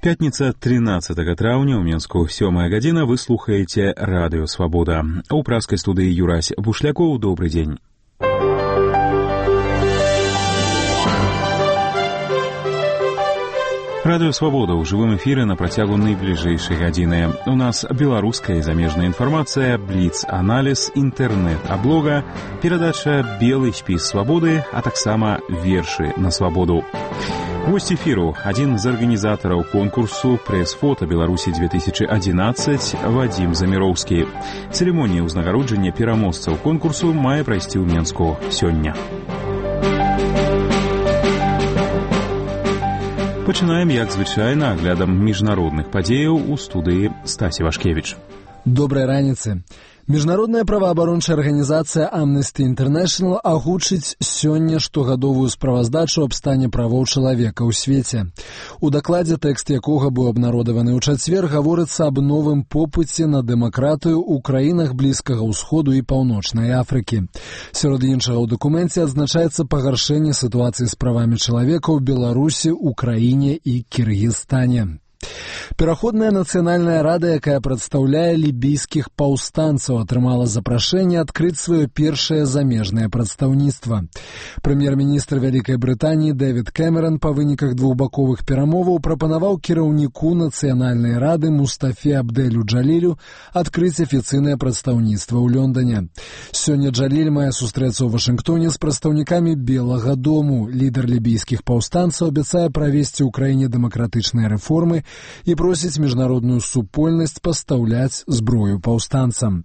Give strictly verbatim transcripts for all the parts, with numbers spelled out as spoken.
Пятница, тринадцатага траўня, у Менску, сёмая гадзіна, вы слухаеце радыё «Свабода». У праскай студыі Юрась Бушлякоў, добрый дзень. Радыё «Свабода» ў жывым эфіры на працягу найбліжэйшай гадзіны. У нас беларуская і замежная інфармацыя, бліц-аналіз, інтэрнэт-аблога, перадача «Белы спіс свабоды», а таксама вершы на свабоду. Гость эфіру – адзін з арганізатараў конкурсу «Прэс-фота Беларусі две тысячи одиннадцать» Вадзім Заміроўскі. Цырымонія ўзнагароджання пераможцаў конкурсу мае прайсці ў Менску сёння. Пачынаем, як звычайна, аглядам міжнародных падзеяў у студыі Стасі Вашкевіч. Добрай раніцы. Міжнародная праваабарончая арганізацыя Amnesty International агучыць сёння штогадовую справаздачу аб стане правоў чалавека ў свеце. У дакладзе, тэкст якога быў абнародаваны ў чацвер, гаворыцца аб новым попыце на дэмакратыю ў краінах Блізкага ўсходу і Паўночнай Афрыкі. Сярод іншага ў дакуменце адзначаецца пагаршэнне сітуацыі з правамі чалавека ў Беларусі, Украіне і Кіргізстане. Пераходная нацыянальная рада, якая прадстаўляе лібійскіх паўстанцаў, атрымала запрашэнне адкрыць сваё першае замежнае прадстаўніцтва. Прэм'ер-міністр Вялікай Брытаніі Дэвід Кэмерон па выніках двухбаковых перамоваў прапанаваў кіраўніку нацыянальнай рады Мустафе Абдэлю Джалілю адкрыць афіцыйнае прадстаўніцтва ў Лондоне. Сёння Джаліль мае сустрэцца ў Вашынгтоне з прадстаўнікамі Белага дому. Лідар лібійскіх паўстанцаў абяцае правесці ў краіне дэмакратычныя рэформы і просіць міжнародную супольнасць пастаўляць зброю паўстанцам.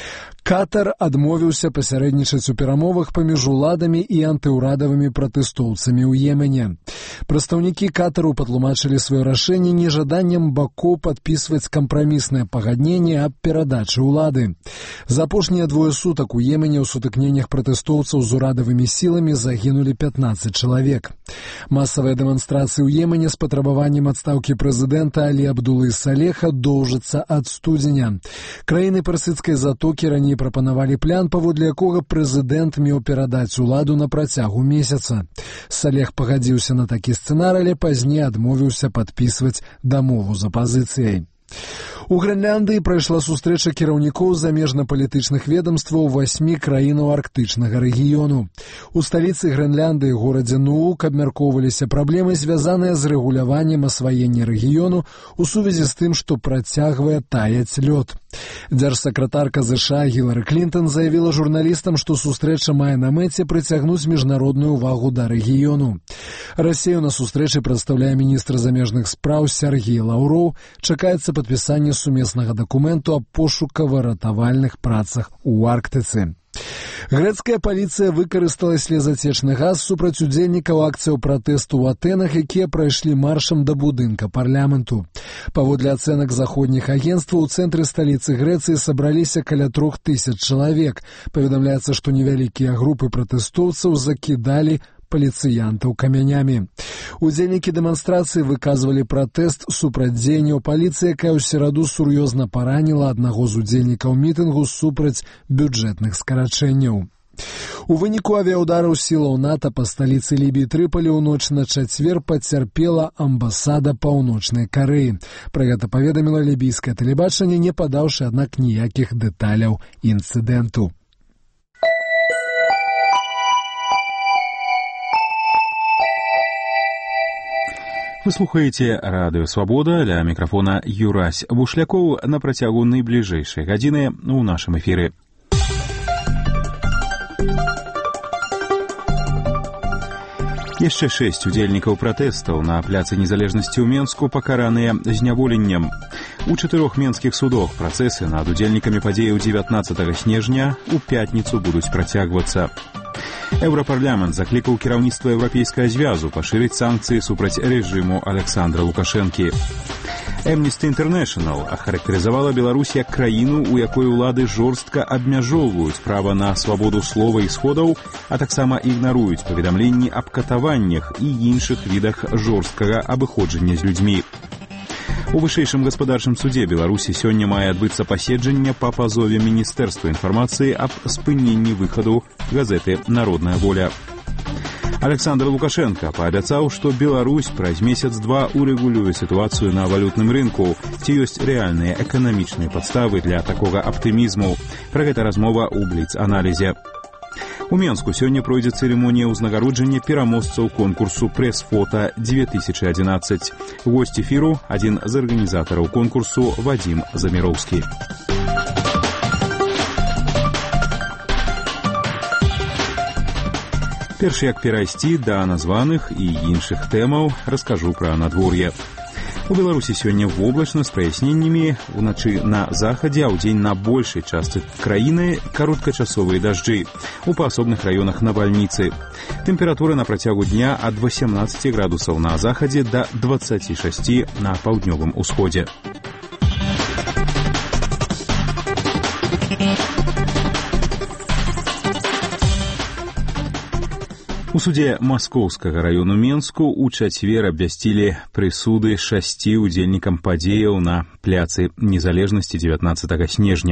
Катар адмовіўся пасярэднічаць у перамовах паміж уладамі і антыўрадавымі пратэстоўцамі ў Йемене. Прадстаўнікі Катару патлумачылі сваё рашэнне нежаданнем бакоў падпісваць кампраміснае пагадненне аб перадачы ўлады. За апошнія двое сутак у Йемене ў сутыкненнях пратэстоўцаў з урадавымі сіламі загінулі пятнаццаць чалавек. Масавыя дэманстрацыі ў Йемене з патрабаваннем адстаўкі прэзідэнта Алі Абдулы Салеха доўжацца ад студзеня. Краіны персідскай затокі раней прапанавалі план, паводле якога прэзідэнт меў перадаць уладу на працягу месяца. Салех пагадзіўся на такі сцэнар, але пазней адмовіўся падпісваць дамову з апазіцыяй. У Грэнляндыі прайшла сустрэча кіраўнікоў замежна-палітычных ведамстваў васьмі краінаў арктычнага рэгіёну. У сталіцы Грэнляндыі, горадзе Нуук, абмяркоўваліся праблемы, звязаныя з рэгуляваннем асваення рэгіёну ў сувязі з тым, што працягвае таяць лёд. Дзяржсакратарка ЗША Гілары Клінтон заявіла журналістам, што сустрэча мае на мэце прыцягнуць міжнародную ўвагу да рэгіёну. Расею на сустрэчы прадстаўляе міністр замежных спраў Сяргей Лаўроў. Чакаецца падпісанне сумеснага дакументу аб пошукава-ратавальных працах у Арктыцы. Грэцкая паліцыя выкарыстала слезацечны газ супраць удзельнікаў акцыяў пратэсту ў Атэнах, якія прайшлі маршам да будынка парламенту. Паводле ацэнак заходніх агенцтваў, у цэнтры сталіцы Грэцыі сабраліся каля трох тысяч чалавек. Паведамляецца, што невялікія групы пратэстоўцаў закідалі паліцыянтаў камянямі. Удзельнікі дэманстрацыі выказвалі пратэст супраць дзеянняў паліцыі, якая ў сераду сур'ёзна параніла аднаго з удзельнікаў мітынгу супраць бюджэтных скарачэнняў. У выніку авіаудараў сілаў НАТО па сталіцы Лібіі Трыполі ў ноч на чацвер пацярпела амбасада Паўночнай Карэі. Пра гэта паведаміла лібійскае тэлебачанне, не падаўшы, аднак, ніякіх дэталяў інцыдэнту. Вы слухаеце радыё «Свабода», ля мікрафона Юрась Бушлякоў. На працягу найбліжэйшай гадзіны ў нашым эфіры. Яшчэ шэсць удзельнікаў пратэстаў на пляцы незалежнасці ў Менску пакараныя зняволеннем. У чатырох менскіх судах працэсы над удзельнікамі падзеяў дзевятнаццатага снежня ў пятніцу будуць працягвацца. Еўрапарламент заклікаў кіраўніцтва Еўрапейскага звязу пашырыць санкцыі супраць рэжыму Александра Лукашэнкі. Amnesty International ахарактарызавала Беларусь як краіну, у якой улады жорстка абмяжоўваюць права на свабоду слова і сходаў, а таксама ігнаруюць паведамленні аб катаваннях і іншых відах жорсткага абыходжання з людзьмі. У вышэйшым гаспадарчым судзе Беларусі сёння мае адбыцца паседжанне па пазове Міністэрства інфармацыі аб спыненні выхаду газеты «Народная воля». Александр Лукашенко паабяцаў, што Беларусь праз месяц-два урэгулюе сітуацыю на валютным рынку. Ці ёсць рэальныя эканамічныя падставы для такога аптымізму? Пра гэта размова ў бліц-аналізе. У Менску сёння пройдзе цырымонія ўзнагароджання пераможцаў конкурсу «Прэс-фота две тысячи одиннадцать». Госць эфіру – адзін з арганізатараў конкурсу Вадзім Заміроўскі. Перш як перайсці да названых і іншых тэмаў, раскажу пра надвор'е. У Беларусі сёння воблачна з праясненнямі, уначы на захадзе, а ўдзень на большай частцы краіны кароткачасовыя дажджы. У паасобных раёнах навальніцы. Тэмпература на працягу дня ад восемнадцати градусаў на захадзе да двадцати шести на паўднёвым усходзе. У судзе Маскоўскага раёну Менску ў чацвер абвясцілі прысуды шасці удзельнікам падзеяў на пляцы Незалежнасці дзевятнаццатага снежня.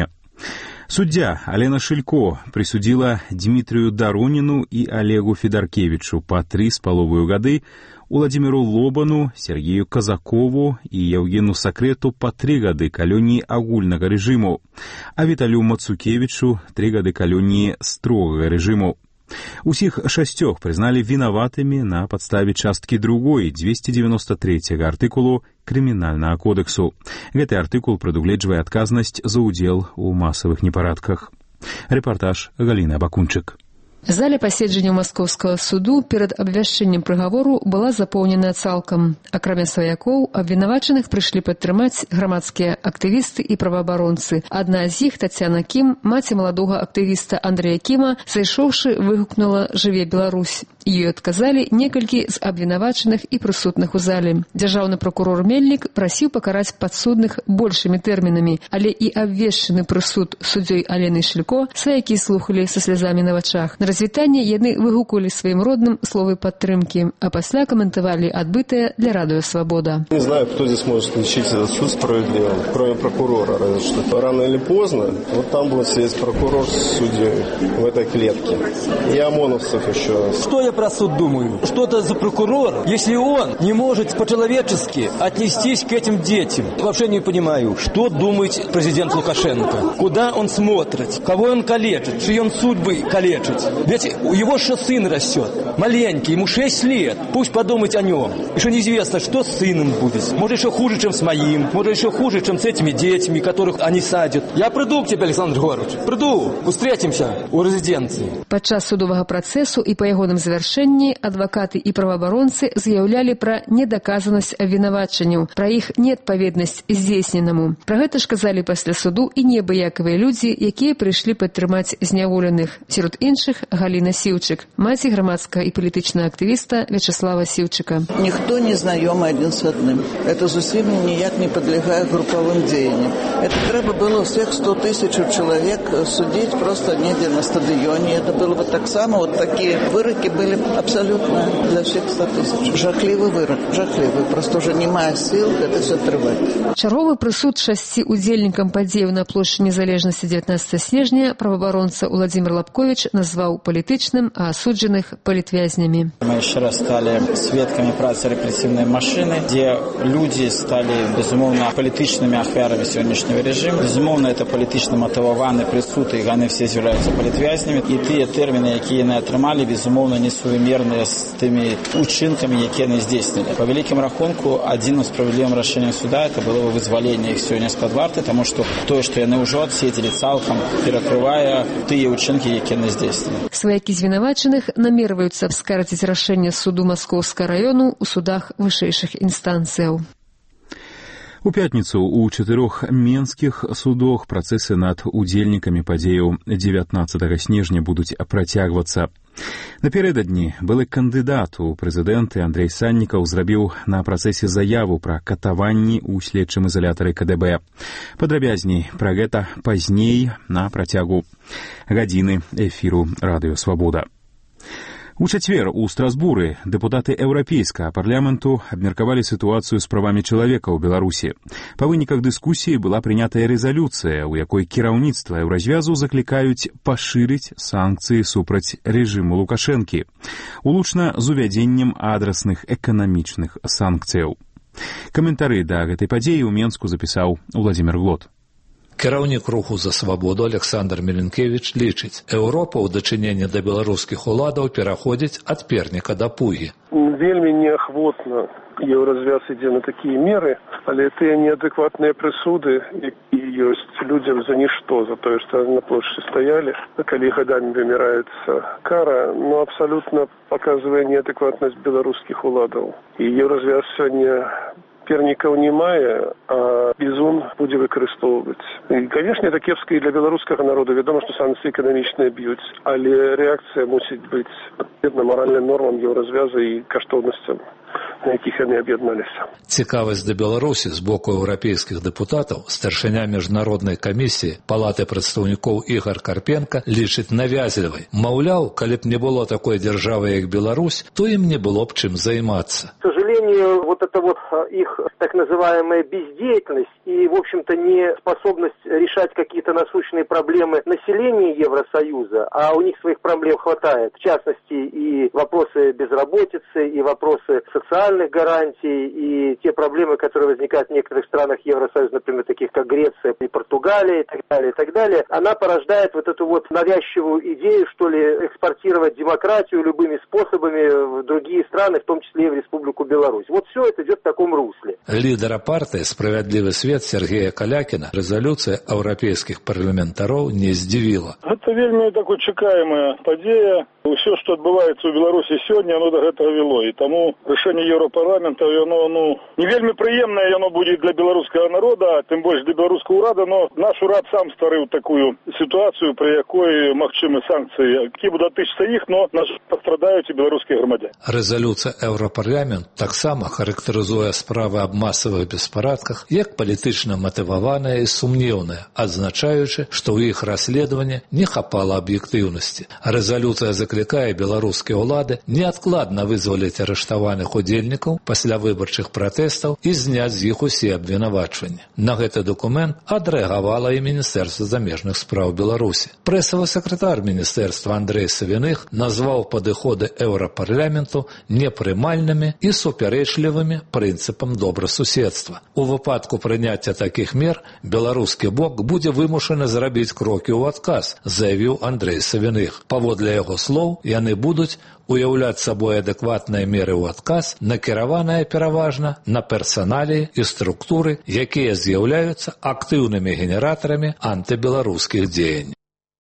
Суддзя Алена Шилько прысудзіла Дмітрыю Дароніну і Олегу Федаркевічу па тры з паловаю гады, Уладзіміру Лобану, Сергею Казакову і Евгену Сакрету па тры гады калоніі агульнага рэжыму, а Віталю Мацукевічу тры гады калоніі строгага рэжыму. Усіх шасцёх прызналі вінаватымі на падставе часткі другой двести девяносто третьего артыкулу Крымінальнага кодексу. Гэты артыкул прадугледжвае адказнасць за ўдзел у масавых непарадках. Рэпартаж Галіны Абакунчык. Зале паседжання Маскоўскага суду перад абвяшчэннем прыгавору была запоўненая цалкам. Акрамя сваякоў, абвінавачаных прыйшлі падтрымаць грамадскія актывісты і праваабаронцы. Адна з іх, Тацяна Кім, маці маладога актывіста Андрэя Кіма, зайшоўшы, выгукнула «Жыве Беларусь». Ёй адказалі некалькі з абвінавачаных і прысутных у зале. Дзяржаўны пракурор Мельнік прасіў пакараць падсудных большымі тэрмінамі, але і абвешчаны прысуд суддзёй Алены Шилько сваякі слухалі са слязамі на вачах. На развітанне яны выгукалі сваім родным словы падтрымкі, а пасля каментавалі адбытае для радыё «Свобода». Не знаю, кто здесь может лечить этот суд справедливым, кроме прокурора, разве что рано или поздно. Вот там будет сидеть прокурор с судьей в этой клетке. И ОМОНовцев еще. Что я про суд думаю? Что это за прокурор, если он не может по-человечески отнестись к этим детям? Вообще не понимаю, что думает президент Лукашенко. Куда он смотрит? Кого он калечит? Чьи он судьбы калечит? Ведь у его же сын растет. Маленький, ему шесть лет. Пусть подумать о нем. Еще неизвестно, что с сыном будет. Может, еще хуже, чем с моим. Может, еще хуже, чем с этими детьми, которых они садят. Я приду к тебе, Александр Григорьевич. Приду. Встретимся у резиденции. Падчас судовага працэсу і па ягоным завяршэнні адвакаты і праваабаронцы заяўлялі пра недаказанасць абвінавачанняў, пра іх неадпаведнасць здзейсненаму. Пра гэта ж казалі пасля суду і неабыякавыя людзі, якія прыйшлі падтрымаць зняволеных. Сярод іншых Галина Сивчик, маці громадского и политичного активиста Вячеслава Сивчика. Никто не знакомый один с одним. Это зусім ніяк не подлежит групповым деяниям. Это треба было всех сто тысяч человек судить просто негде на стадионе. Это было бы так само. Вот такие выроки были абсолютно для всех сто тысяч. Жахливый вырок, жахливый. Просто уже немає сил это все трывать. Чарговы прысуд шасці удзельнікам падзеяў на плошчы Незалежнасці дзевятнаццатага снежня праваабаронца Уладзімір Лапкович назвал политичным, а осужденных политвязнями. Мы еще раз стали свидками працы репрессивной машины, где люди стали, безумовно, политичными ахвярами сегодняшнего режима. Безумовно, это политично мотивовані присуди, і вони всі з'являються політвязнями. І ті терміни, які вони отримали, безумовно, несовмірні з тими учинками, які вони здійснили. По великому рахунку, одним справедливим рішенням суда це було визволення їх сьогодні з-під варти, тому що то, що вони вже відсиділи цілком, перекриває ті учинки, які вони здійснили. Сваякі звінавачаных намерваюцца абскардзіць рашэнне суду Маскоўскага раёну ў судах вышэйшых інстанцыяў. У пятніцу ў чатырох менскіх судах працэсы над удзельнікамі падзеяў дзевятнаццатага снежня будуць працягвацца. Напярэдадні былы кандыдат у прэзідэнты Андрэй Саннікаў зрабіў на працэсе заяву пра катаванні ў следчым изолятары ка дэ бэ. Падрабязней пра гэта пазней на працягу гадзіны эфіру «Радыё Свобода». У чацвер у Страсбуры дэпутаты еўрапейскага парламенту абмеркавалі сітуацыю з правамі чалавека ў Беларусі. Па выніках дыскусіі была прынятая рэзалюцыя, у якой кіраўніцтва еўразвязу заклікаюць пашырыць санкцыі супраць рэжыму Лукашэнкі, улучна з увядзеннем адрасных эканамічных санкцыяў. Каментары да гэтай падзеі ў Менску запісаў Уладзімір Глот. Кіраўнік руху за свабоду Александр Меленкевич лічыць, Еўропа ў дачыненні да беларускіх уладаў пераходзіць ад перніка да пугі. Вельмі неахвотна еўразвяз ідзе на такія меры, але тыя неадэкватныя прысуды, якія ёсць людзям за нішто, за тое, што на плошчы стаялі, калі гадамі выміраецца кара, ну, абсалютна паказвае неадэкватнасць беларускіх уладаў. І еўразвяз сёння пернікаў не мае, а бізун будзе выкарыстоўваць. І, канешне, это кепска і для беларускага народа. Вядома, што санкцыі эканамічныя б'юць, але рэакцыя мусіць быць адпаведна маральным нормам еўразвяза і каштоўнасцям, на якіх яны аб'ядналіся. Цікавасць да Беларусі з боку еўрапейскіх дэпутатаў старшыня міжнароднай камісіі Палаты прадстаўнікоў Ігар Карпенка лічыць навязлівай. Маўляў, калі б не было такой дзяржавы, як Беларусь, то ім не было б чым займацца. К сожалению, вот это вот их так называемая бездеятельность и, в общем-то, не способность решать какие-то насущные проблемы населения Евросоюза, а у них своих проблем хватает. В частности, и вопросы безработицы, и вопросы социальных гарантий, и те проблемы, которые возникают в некоторых странах Евросоюза, например, таких как Греция и Португалия, и так далее, и так далее, она порождает вот эту вот навязчивую идею, что ли, экспортировать демократию любыми способами в другие страны, в том числе и в Республику Беларусь. Вот все это идет в таком русле. Лідара партыі «Справядлівы свет» Сергея Калякіна рэзалюцыя еўрапейскіх парламентароў не здзівіла. Гэта вельмі такой чакаемая падзея. Усё, што адбываецца ў Беларусі сёння, оно до гэтага вело. І таму рашэнне Еўрапарламента, оно, ну, не вельмі прыемнае яно будзе для беларускага народа, тым больш для беларускага ўрада, но наш урад сам стварыў такую сітуацыю, пры якой магчымы санкцыі, які будуць датычыцца іх, но на жаль пастрадаюць і беларускія грамадзяне. Рэзалюцыя Еўрапарламент таксама характарызуе справы аб масавых беспарадках як палітычна матываваная і сумнеўная, адзначаючы, што ў іх расследаванні не хапала аб'ектыўнасці. Рэзалюцыя заклікае беларускія ўлады неадкладна вызваліць арыштаваных удзельнікаў пасля выбарчых пратэстаў і зняць з іх усе абвінавачванні. На гэты дакумент адрэагавала і Міністэрства замежных спраў Беларусі. Прэсавы сакратар міністэрства Андрэй Савіных назваў падыходы Еўрапарламенту непрымальнымі і супярэчлівымі прынцыпам добрасуседства. У выпадку прыняцця такіх мер беларускі бок будзе вымушаны зрабіць крокі ў адказ, заявіў Андрэй Савіных. Паводле яго слоў, яны будуць уяўляць сабой адэкватныя меры ў адказ, накіраваныя пераважна на персаналіі і структуры, якія з'яўляюцца актыўнымі генератарамі антыбеларускіх дзеянь.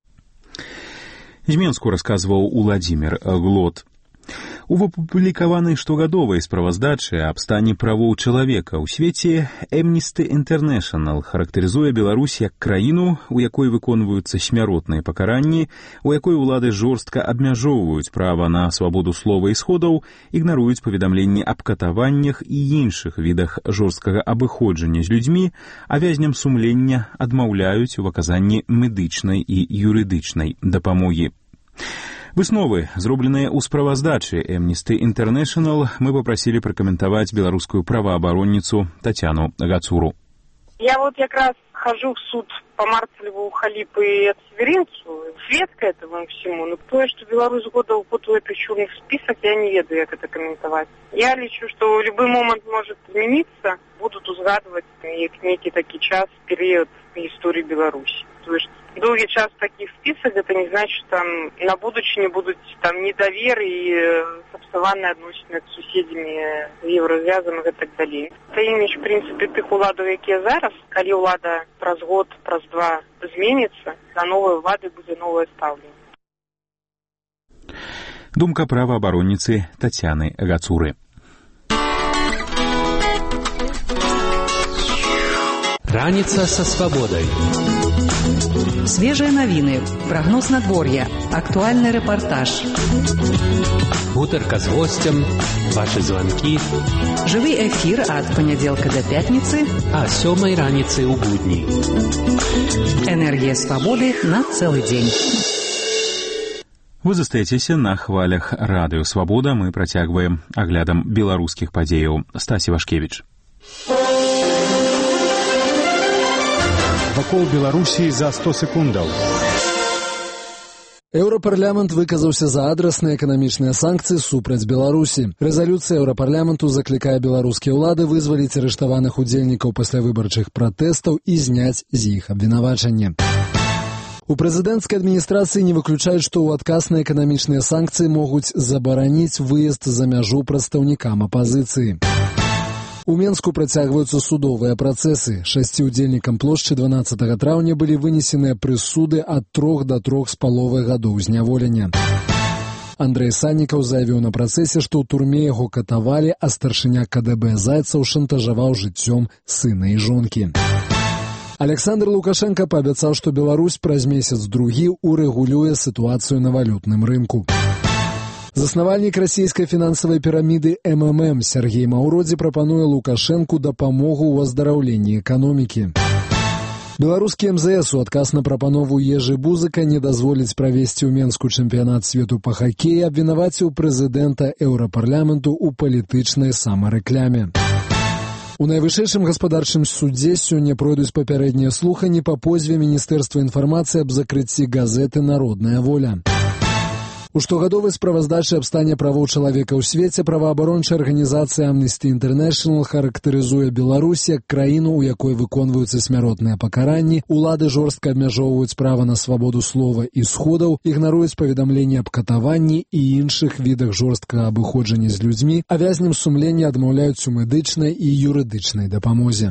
З Менску расказваў Уладзімір Глот. У апублікаванай штогадовай справаздачы аб стане правоў чалавека ў свеце Amnesty International характарызуе Беларусь як краіну, у якой выконваюцца смяротныя пакаранні, у якой улады жорстка абмяжоўваюць права на свабоду слова і сходаў, ігнаруюць паведамленні аб катаваннях і іншых відах жорсткага абыходжання з людзьмі, а вязням сумлення адмаўляюць у аказанні медычнай і юрыдычнай дапамогі. Высновы, зробленыя ў справаздачы Amnesty International, мы попросили прокомментовать белорусскую правооборонницу Татьяну Гацуру. Я вот как раз хожу в суд по Марцелеву, Халипу и Северинцу. Сведка этому всему. Но то, что Беларусь года в год в этот черный список, я не ведаю, как это комментовать. Я лечу, что в любой момент может измениться. Будут узгадывать некий такой час, период истории Беларуси. То есть долгий час таких список, это не значит, что там на будущее будут там недовер и сапсаванные отношения с суседями, еврозвязом и так далее. Это имидж, в принципе, тых уладов, якія зараз, калі улада праз год, праз два зменится, за новой улады будет новое ставление. Думка правооборонницы Татьяны Гацуры. Раніца са свабодай. Свежие новины, прогноз надворья, актуальный репортаж. Гутарка з гостем, ваши звонки. Живый эфир от понеделька до пятницы. А сёмай раніцы у будни. Энергия свободы на целый день. Вы застаецеся на хвалях радыё Свабода. Мы працягваем аглядам беларускіх падзеяў. Стась Івашкевіч. Вакол Беларусі за сто секундаў. Еўрапарламент выказаўся за адрасныя эканамічныя санкцыі супраць Беларусі. Рэзалюцыя Еўрапарламенту заклікае беларускія ўлады вызваліць арыштаваных удзельнікаў паслявыбарчых пратэстаў і зняць з іх абвінавачанне. У прэзідэнцкай адміністрацыі не выключаюць, што ў адказ на эканамічныя санкцыі могуць забараніць выезд за мяжу прадстаўнікам апазіцыі. У Менску працягваюцца судовыя працэсы. Шасці ўдзельнікам плошчы дванаццатага траўня былі вынесеныя прысуды ад трох да трох з паловай гадоў зняволення. Андрэй Саннікаў заявіў на працэсе, што ў турме яго катавалі, а старшыня ка дэ бэ Зайцаў шантажаваў жыццём сына і жонкі. Александр Лукашенко паабяцаў, што Беларусь праз месяц-другі урэгулюе сітуацыю на валютным рынку. Заснавальнік расійскай фінансавай піраміды эм эм эм Сергей Маўродзі прапануе Лукашэнку дапамогу ў аздараўленні эканомікі. Беларускі эм зэ эс у адказ на прапанову Ежы Бузыка не дазволіць правесці ў Менску чэмпіянат свету па хакеі, абвінаваціў прэзідэнта Еўрапарламенту ў палітычнай самарэкляме. У найвышэйшым гаспадарчым судзе сёння пройдуць папярэднія слуханні па позве Міністэрства інфармацыі аб закрыцці газеты «Народная воля». У штогадовай справаздачы аб стане правоў чалавека ў свеце праваабарончая арганізацыя Amnesty International характарызуе Беларусь як краіну, у якой выконваюцца смяротныя пакаранні, улады жорстка абмяжоўваюць права на свабоду слова і сходаў, ігнаруюць паведамленні аб катаванні і іншых відах жорсткага абыходжання з людзьмі, а вязням сумлення адмаўляюць у медычнай і юрыдычнай дапамозе.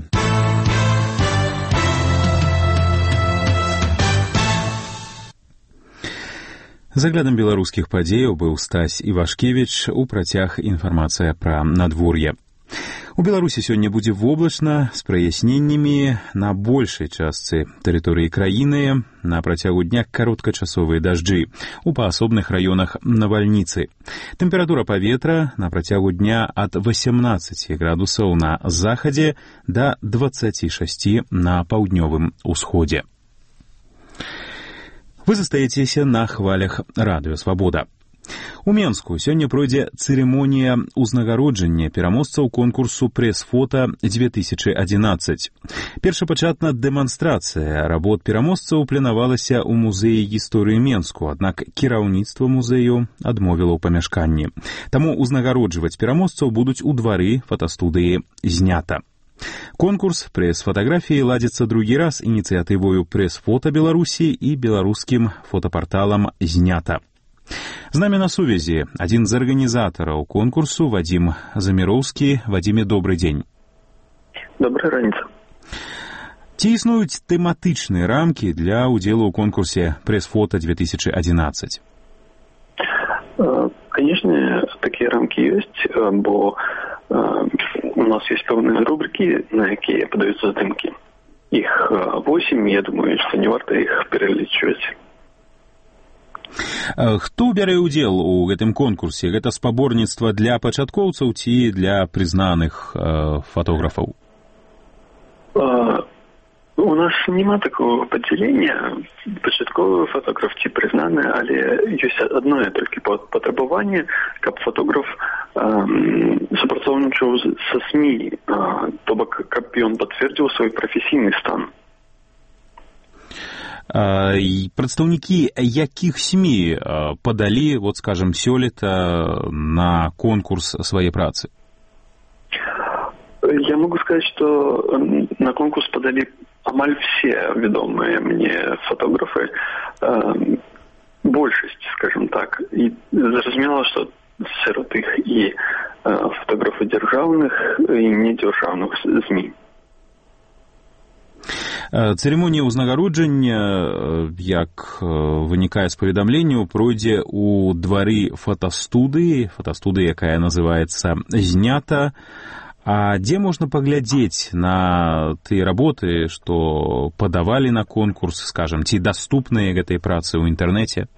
За аглядам беларускіх падзеяў быў Стась Івашкевіч. У працяг інфармацыя пра надвор'е. У Беларусі сёння будзе воблачна з праясненнямі на большай частцы тэрыторыі краіны. На працягу дня кароткачасовыя дажджы. У паасобных раёнах навальніцы. Тэмпература паветра на працягу дня ад васямнаццаці градусаў на захадзе да дваццаці шасці на паўднёвым усходзе. Вы застаецеся на хвалях радыё Свабода. У Менску сёння пройдзе цырымонія ўзнагароджання пераможцаў конкурсу прэс-фота дзве тысячы адзінаццаць. Першапачатна дэманстрацыя работ пераможцаў планавалася ў музеі гісторыі Менску, аднак кіраўніцтва музею адмовіла ў памяшканні. Таму ўзнагароджваць пераможцаў будуць у двары фотастудыі «Знята». Конкурс прэс-фатаграфіі ладзіцца другі раз ініцыятывою прэс-фота Беларусі і беларускім фотапарталам «Знята». З намі на сувязі адзін з арганізатараў конкурсу Вадзім Заміроўскі. Вадзіме, добрый дзень. Добрая раніца. Ці існуюць тэматычныя рамкі для ўдзелу ў конкурсе прэс-фота дзве тысячы адзінаццаць? Конечно, такія рамкі ёсць, бо у нас есть пэўныя рубрики, на якія падаюцца здымкі. Іх восемь, я думаю, што не варта іх пералічваць. Хто бярэ ўдзел у гэтым конкурсе? Гэта спаборніцтва для пачаткоўцаў ці для прызнаных э, фотографаў? У нас няма такого падзялення, пачатковы фотограф ці прызнаны, але ёсць адное толькі патрабаванне, каб фотограф супрацоўнічаў са СМІ, то бок, каб ён пацвердзіў свой прафесійны стан. Прадстаўнікі якіх СМІ падалі, вот скажем, сёлета на конкурс свае працы? Я могу сказать, что на конкурс подали амаль все ведомые мне фотографы, э, большесть, скажем так. И зразумела, что сярод іх і э, фотографы дзяржаўных і недзяржаўных ЗМІ. Цырымонія ўзнагароджання, як вынікае з паведамленняў, пройдзе ў двары фотастудыі, фотастудыі, якая называецца «Знята». А дзе можна паглядзець на тыя работы, што падавалі на конкурс, скажам, ці даступныя гэтай працы ў інтэрнэце?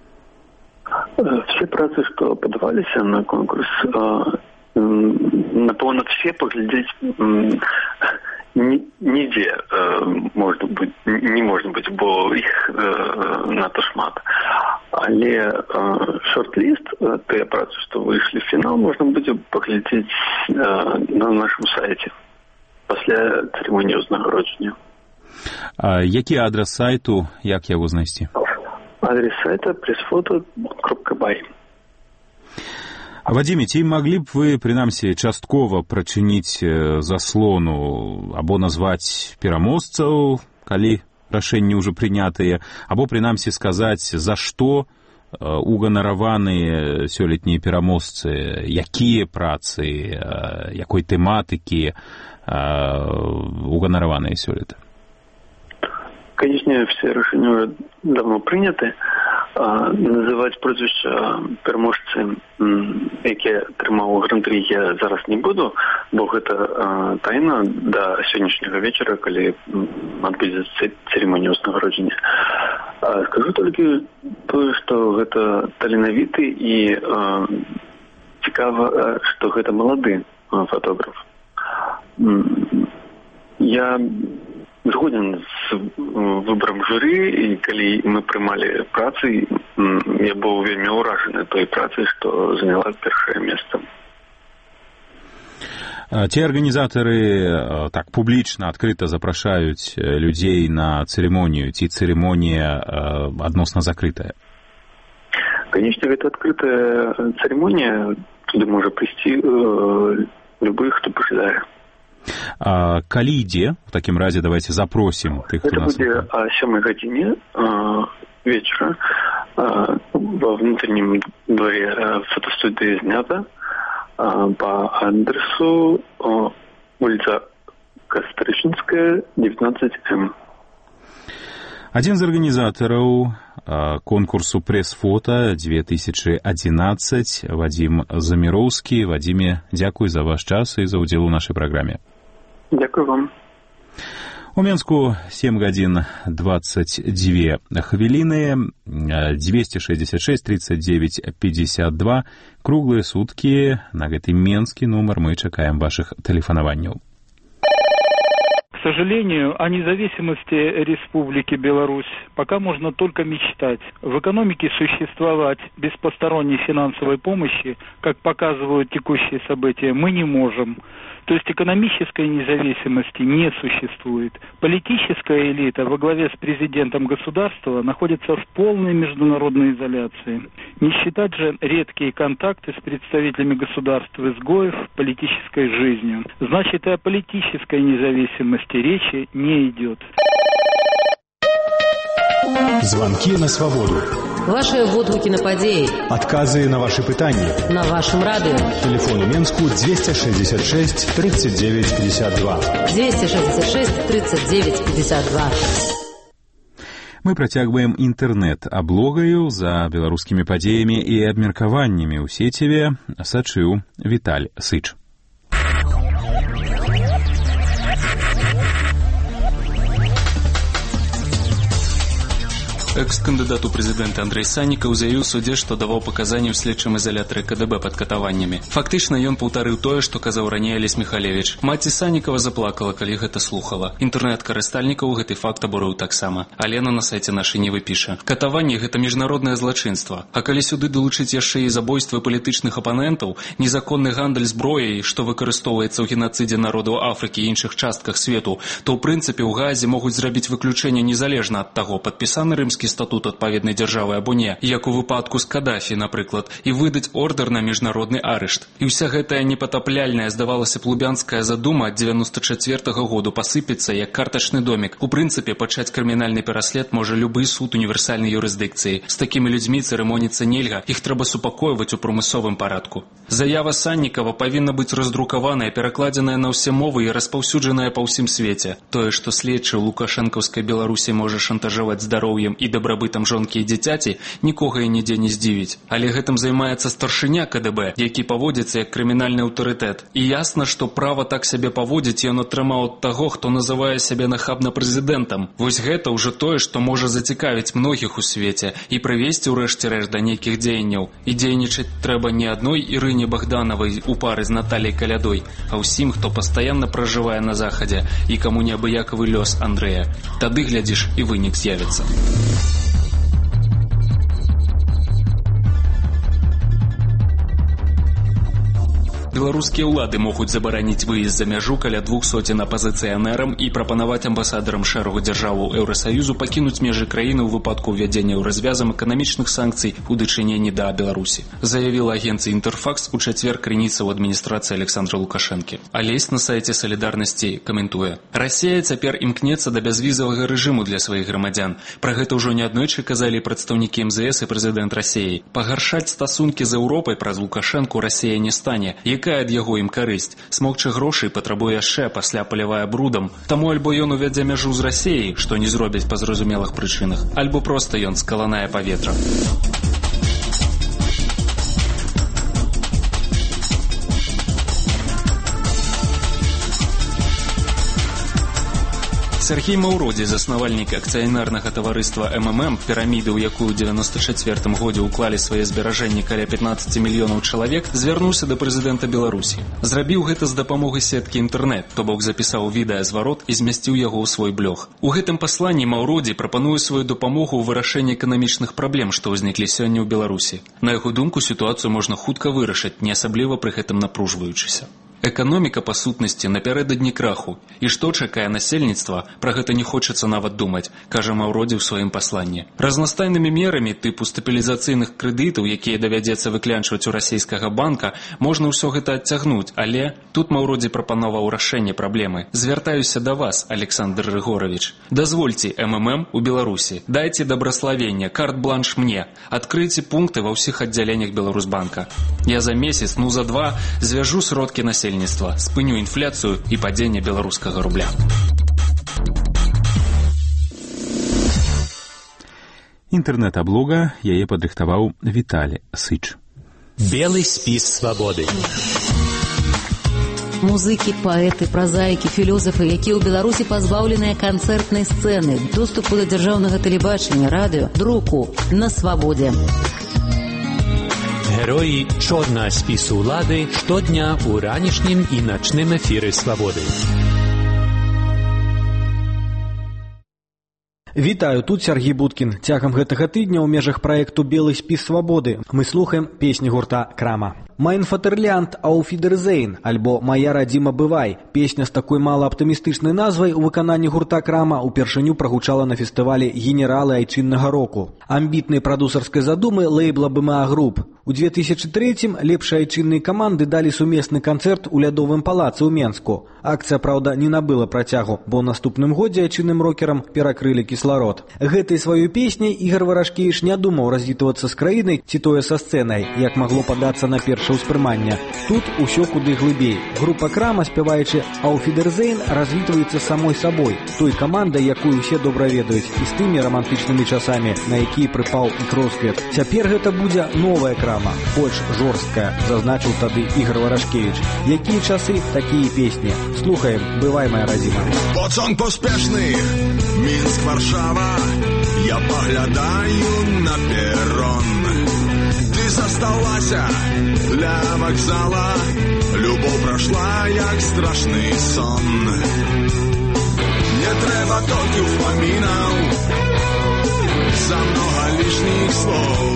Все працы, што падаваліся на конкурс, напэўна, все паглядзець ніде можна бути, не можна бути, бо їх надто шмат. Але шорт-ліст тыя працы, што выйшлі в фінал, можна будзе паглядзець на нашым сайце пасля цырымоніі ўзнагароджання. А які адрес сайту, як яго знайсці? Адрес сайта пресфото кропка бай. Вадзіме, ці маглі б вы, прынамсі, часткова прачыніць заслону або назваць пераможцаў, калі рашэнні ўжо прынятыя, або, прынамсі, сказаць, за што уганараваныя сёлетнія пераможцы, якія працы, якой тэматыкі уганараваныя сёлета? Конечно, все решения уже давно приняты. Называть прозвища переможцы, які атрымаў гран-прі, я зараз не буду, бо гэта тайна да сённяшняга вечара, калі адбудзецца цырымонія ўзнагароджання. Скажу толькі тое, што гэта таленавіты і цікава, што гэта малады фотограф. Я згоден з выбором журы, і калі мы прымалі працы, я быў вельмі ўражаны той працай, што заняла першае месца. Ці арганізатары так публічна, адкрыта запрашаюць людзей на цырымонію, ці цырымонія адносна закрытая? Конечно, гэта адкрытая цырымонія, туды можа прыйсці любы, хто пажадае. А калі ідзе, в такім разе давайте запросім тых, хто нас... Это будзе о сёмай гадзіне вечара во внутреннем дворе фотостудии «Знята» по адресу улица Кастрычинская, девятнадцать эм. Адзін з арганізатараў конкурсу «Пресс-фото» две тысячи одиннадцать, Вадзім Заміроўскі. Вадзіме, дзякуй за ваш час і за ўдзел у нашай праграме. Дзякуй вам. У Менску сем гадзін двадцать две хвіліны, двести шестьдесят шесть тридцать девять пятьдесят два, круглыя суткі. На гэты менскі нумар мы чакаем вашых тэлефанаванняў. К сожалению, о независимости Республики Беларусь пока можно только мечтать. В экономике существовать без посторонней финансовой помощи, как показывают текущие события, мы не можем. То есть экономической независимости не существует. Политическая элита во главе с президентом государства находится в полной международной изоляции. Не считать же редкие контакты с представителями государств-изгоев политической жизнью. Значит, и о политической независимости речи не идет. Звонки на свободу. Ваши водгуки на падеи. Отказы на ваши пытания. На вашем радио. Телефон у Менску двести шестьдесят шесть тридцать девять пятьдесят два. двести шестьдесят шесть тридцать девять пятьдесят два. Мы працягваем інтэрнэт аблогаю за беларускімі падзеямі і абмеркаваннямі ў сеціве сачыў Віталь Сыч. Экс-кандыдат у прэзідэнта Андрэй Саннікаў заявіў у судзе, што даваў паказанні ў следчым изолятары ка дэ бэ пад катаваннямі. Фактычна ён паўтарыў тое, што казаў раней Алесь Михалевич. Маці Саннікава заплакала, калі гэта слухала. Інтэрнэт-карыстальнікаў гэты факт абурыў таксама. Алена на сайце нашай Нівы піша: катаванне — гэта міжнароднае злачынства. А калі сюды далучыць яшчэ і забойствы палітычных апанентаў, незаконны гандаль зброяй, што выкарыстоўваецца ў генацыдзе народаў Афрыкі і іншых частках свету, то ў прынцыпе ў Гаазе могуць зрабіць выключэнне незалежна ад таго, падпісаны рымскі статут адпаведнай дзяржавы або не, як у выпадку з Кадафі, напрыклад, і выдаць ордэр на міжнародны арышт. І ўся гэтая непатапляльная, здавалася б, лубянская задума ад дзевяноста чацвёртага году пасыпецца як картачны домік. У прынцыпе, пачаць крымінальны пераслед можа любы суд універсальнай юрысдыкцыі. З такімі людзьмі цырымоніцца нельга, іх трэба супакойваць у прымусовым парадку. Заява Саннікава павінна быць раздрукаваная, перакладзеная на ўсе мовы і распаўсюджаная па ўсім свеце. Тое, што следчы ў лукашэнкаўскай Беларусі можа шантажаваць здароўем і і дабрабытам жонкі і дзіцяці, нікога і нідзе не здзівіць. Але гэтым займаецца старшыня ка дэ бэ, які паводзіцца як крымінальны аўтарытэт. І ясна, што права так сябе паводзіць ён атрымаў ад таго, хто называе сябе нахабна прэзідэнтам. Вось гэта ўжо тое, што можа зацікавіць многіх у свеце і прывесці ўрэшце рэшт да нейкіх дзеянняў. І дзейнічаць трэба не адной Ірыне Богдановай у пары з Натальяй Калядой, а ўсім, хто пастаянна пражывае на захадзе і каму неабыякавы лёс Андрэя. Тады, глядзіш, і вынік з'явіцца. Беларускія ўлады могуць забараніць выезд за мяжу каля двух соцень апазіцыянерам і прапанаваць амбасадарам шэрагу дзяржаваў Еўрасаюзу пакінуць межы краіны ў выпадку ўвядзення ў развязам эканамічных санкцый у дачыненні да Беларусі, заявіла агенцыя «Інтэрфакс» у чацвер крыніца ў адміністрацыі Александра Лукашэнкі. Алесь на сайце «Салідарнасці» каментуе: «Расія цяпер імкнецца да бязвізавага рэжыму для сваіх грамадзян. Пра гэта ўжо неаднойчы казалі прадстаўнікі эм зэ эс і прэзідэнт Расіі. Пагаршаць стасункі з Еўропай праз Лукашэнку Расія не стане. Якая ад яго ім карысць? Смокчы грошай патрабуе яшчэ, пасля палявае брудам. Таму альбо ён увядзе мяжу з Расіяй, што не зробяць па зразумелых прычынах, альбо проста ён скаланае паветра». Сергей Маўродзі, заснавальнік акцыянернага таварыства эм эм эм, піраміды, у якую ў дзевяноста чацвёртым годзе ўклалі свае зберажэнні каля пятнаццаць мільёнаў чалавек, звярнуўся да прэзідэнта Беларусі. Зрабіў гэта з дапамогай сеткі інтэрнэт, то бок запісаў відэазварот і змясціў яго ў свой блог. У гэтым пасланні Маўродзі прапануе сваю дапамогу ў вырашэнні эканамічных праблем, што ўзніклі сёння ў Беларусі. На яго думку, сітуацыю можна хутка вырашыць, не асабліва пры гэтым напружваючыся. Эканоміка, па сутнасці, напярэдадні краху. І што чакае насельніцтва, пра гэта не хочацца нават думаць, кажа Маўродзі ў сваім пасланні. Разнастайнымі мерамі тыпу стабілізацыйных крэдытаў, якія давядзецца выклянчваць у расійскага банка, можна ўсё гэта адцягнуць, але тут Маўродзі прапанаваў рашэнне праблемы. Звяртаюся да вас, Александр Рыгорович. Дазвольце эм эм эм у Беларусі. Дайце дабраславенне, карт-бланш мне. Адкрыйце пункты ва ўсіх аддзяленнях Беларусбанка. Я за месяц, ну за два, звяжу сродкі насельніцтва, спыню інфляцыю і падзенне беларускага рубля. Інтэрнэт-аблога яе падрыхтаваў Віталі Сыч. Белы спіс свабоды. Музыкі, паэты, празаікі, філёзафы, якія ў Беларусі пазбаўленыя канцэртнай сцэны, доступу да дзяржаўнага тэлебачання, радыё, друку на свабодзе. Героі чорнага спісу ўлады штодня ў ранішнім і начным эфіры свабоды. Вітаю, тут Сергей Будкін. Цягам гэтага тыдня ў межах праекту «Белы спіс свабоды» мы слухаем песні гурта «Крама». «Майн Фатерланд Ауф Видерзейн» альбо «Моя радзіма бывай». Песня з такой малааптымістычнай назвай у выкананні гурта «Крама» упершыню прагучала на фестывалі «Генералы айчыннага року». Амбітнай прадусарскай задумы лейбла бэ эм а Group. У две тысячи третьем лепшыя айчынныя каманды далі сумесны канцэрт у Лядовым палацы ў Менску. Акцыя, праўда, не набыла працягу, бо ў наступным годзе айчынным рокерам перакрылі кісларод. Гэтай сваёй песняй Ігор Варашкевіч не думаў развітвацца з краінай ці тое са сцэнай, як магло падацца на першае ўспрыманне. Тут усё куды глыбей. Група «Крама», спяваючы «Ауф Видерзейн», развітваецца самой сабой, той камандай, якую усе добра ведаюць, і з тымі рамантычнымі часамі, на якія прыпаў іх росквет. Цяпер гэта будзе новая «Крама», больш жорсткая, зазначыў тады Ігор Варашкевіч. Якія часы, такія песні. Слухаем «Бывай, моя радзіма». Потсон поспешны, Мінск, Варшава, я паглядаю на перрон. Ты засталася ля вакзала, любоў прайшла як страшны сон. Не трэба толькі ўспамінаў, за многа лішніх слоў.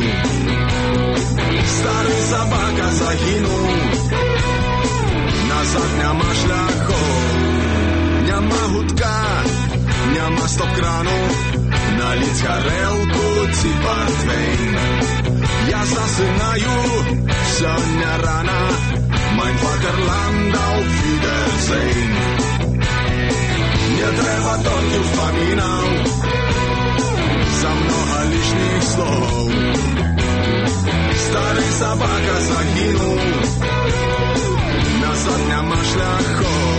Стары сабака загінуў, назад няма шляхоў. Няма гудка, няма стоп-крану, наліць гарэлку ці партвейн. Я засынаю сёння рана, Майн Фатерланд Ауф Видерзейн. Не трэба толькі ўспамінаў, за многа лішніх слоў. Стары сабака загінуў, назад няма шляхоў.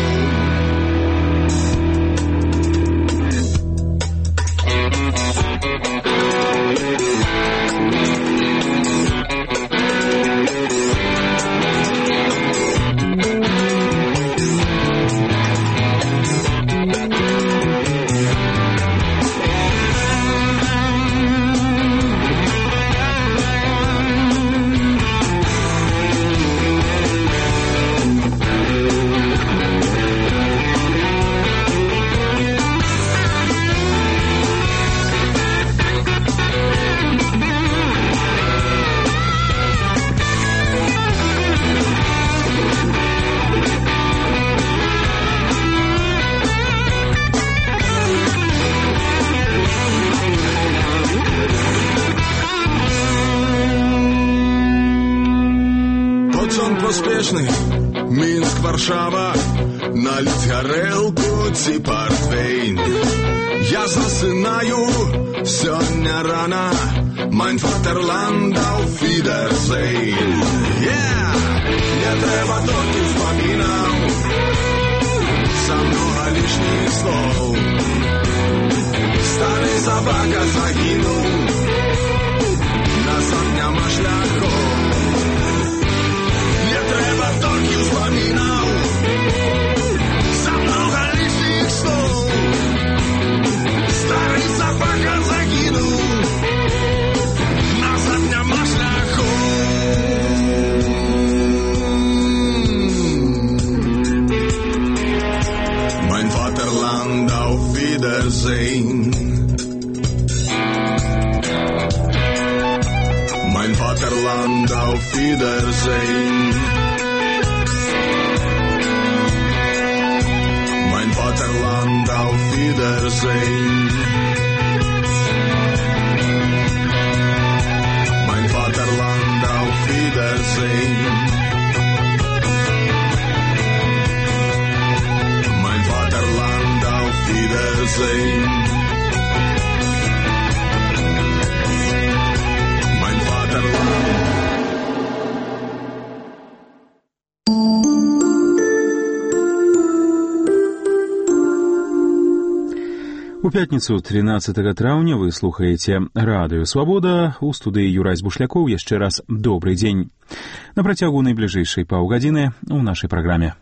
Сон поспешный, Минск, Варшава, налить горелку ці портвейн. Я засинаю, сегодня рано, mein Vaterland, auf Wiedersehen. Yeah, не треба только вспоминать, со много лишних слов. Старый собака загинул, назад няма шляхов. Не треба только вспоминать, со много лишних слов. Старый собака загинул, назад няма шляхов. Mein Vaterland, auf Wiedersehen. Mein Vaterland, auf Wiedersehen. Mein Vaterland, auf Wiedersehen. Mein Vaterland, auf Wiedersehen. Mein Vaterland, auf Wiedersehen. Mein Vaterland. У пятніцу тринадцатага траўня вы слухаеце радыё «Свабода». У студыі Юрась Бушлякоў яшчэ раз добрый дзень. На працягу найбліжэйшай паўгадзіны ў нашай праграме.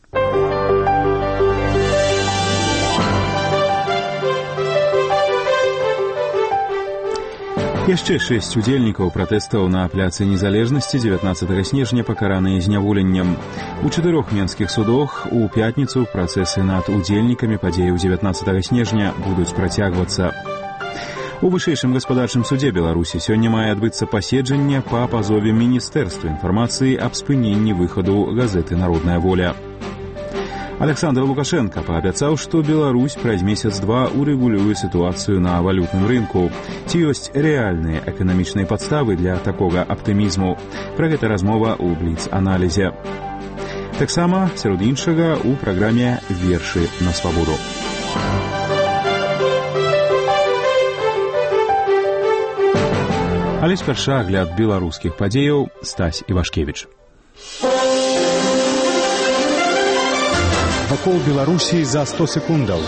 Яшчэ шэсць удзельнікаў пратэстаў на пляцы незалежнасці дзевятнаццатага снежня пакараныя зняволеннем. У чатырох менскіх судах у пятніцу працэсы над удзельнікамі падзеяў дзевятнаццатага снежня будуць працягвацца. У вышэйшым гаспадарчым судзе Беларусі сёння мае адбыцца паседжанне па пазове Міністэрства інфармацыі аб спыненні выхаду газеты «Народная воля». Александр Лукашенко паабяцаў, што Беларусь праз месяц-два урэгулюе сітуацыю на валютным рынку. Ці ёсць рэальныя эканамічныя падставы для такога аптымізму? Пра гэта размова ў бліц-аналізе. Таксама, сярод іншага, у праграме «Вершы на свабоду». Але спярша агляд беларускіх падзеяў. Стась Івашкевіч. Вакол Беларусі за сто секундаў.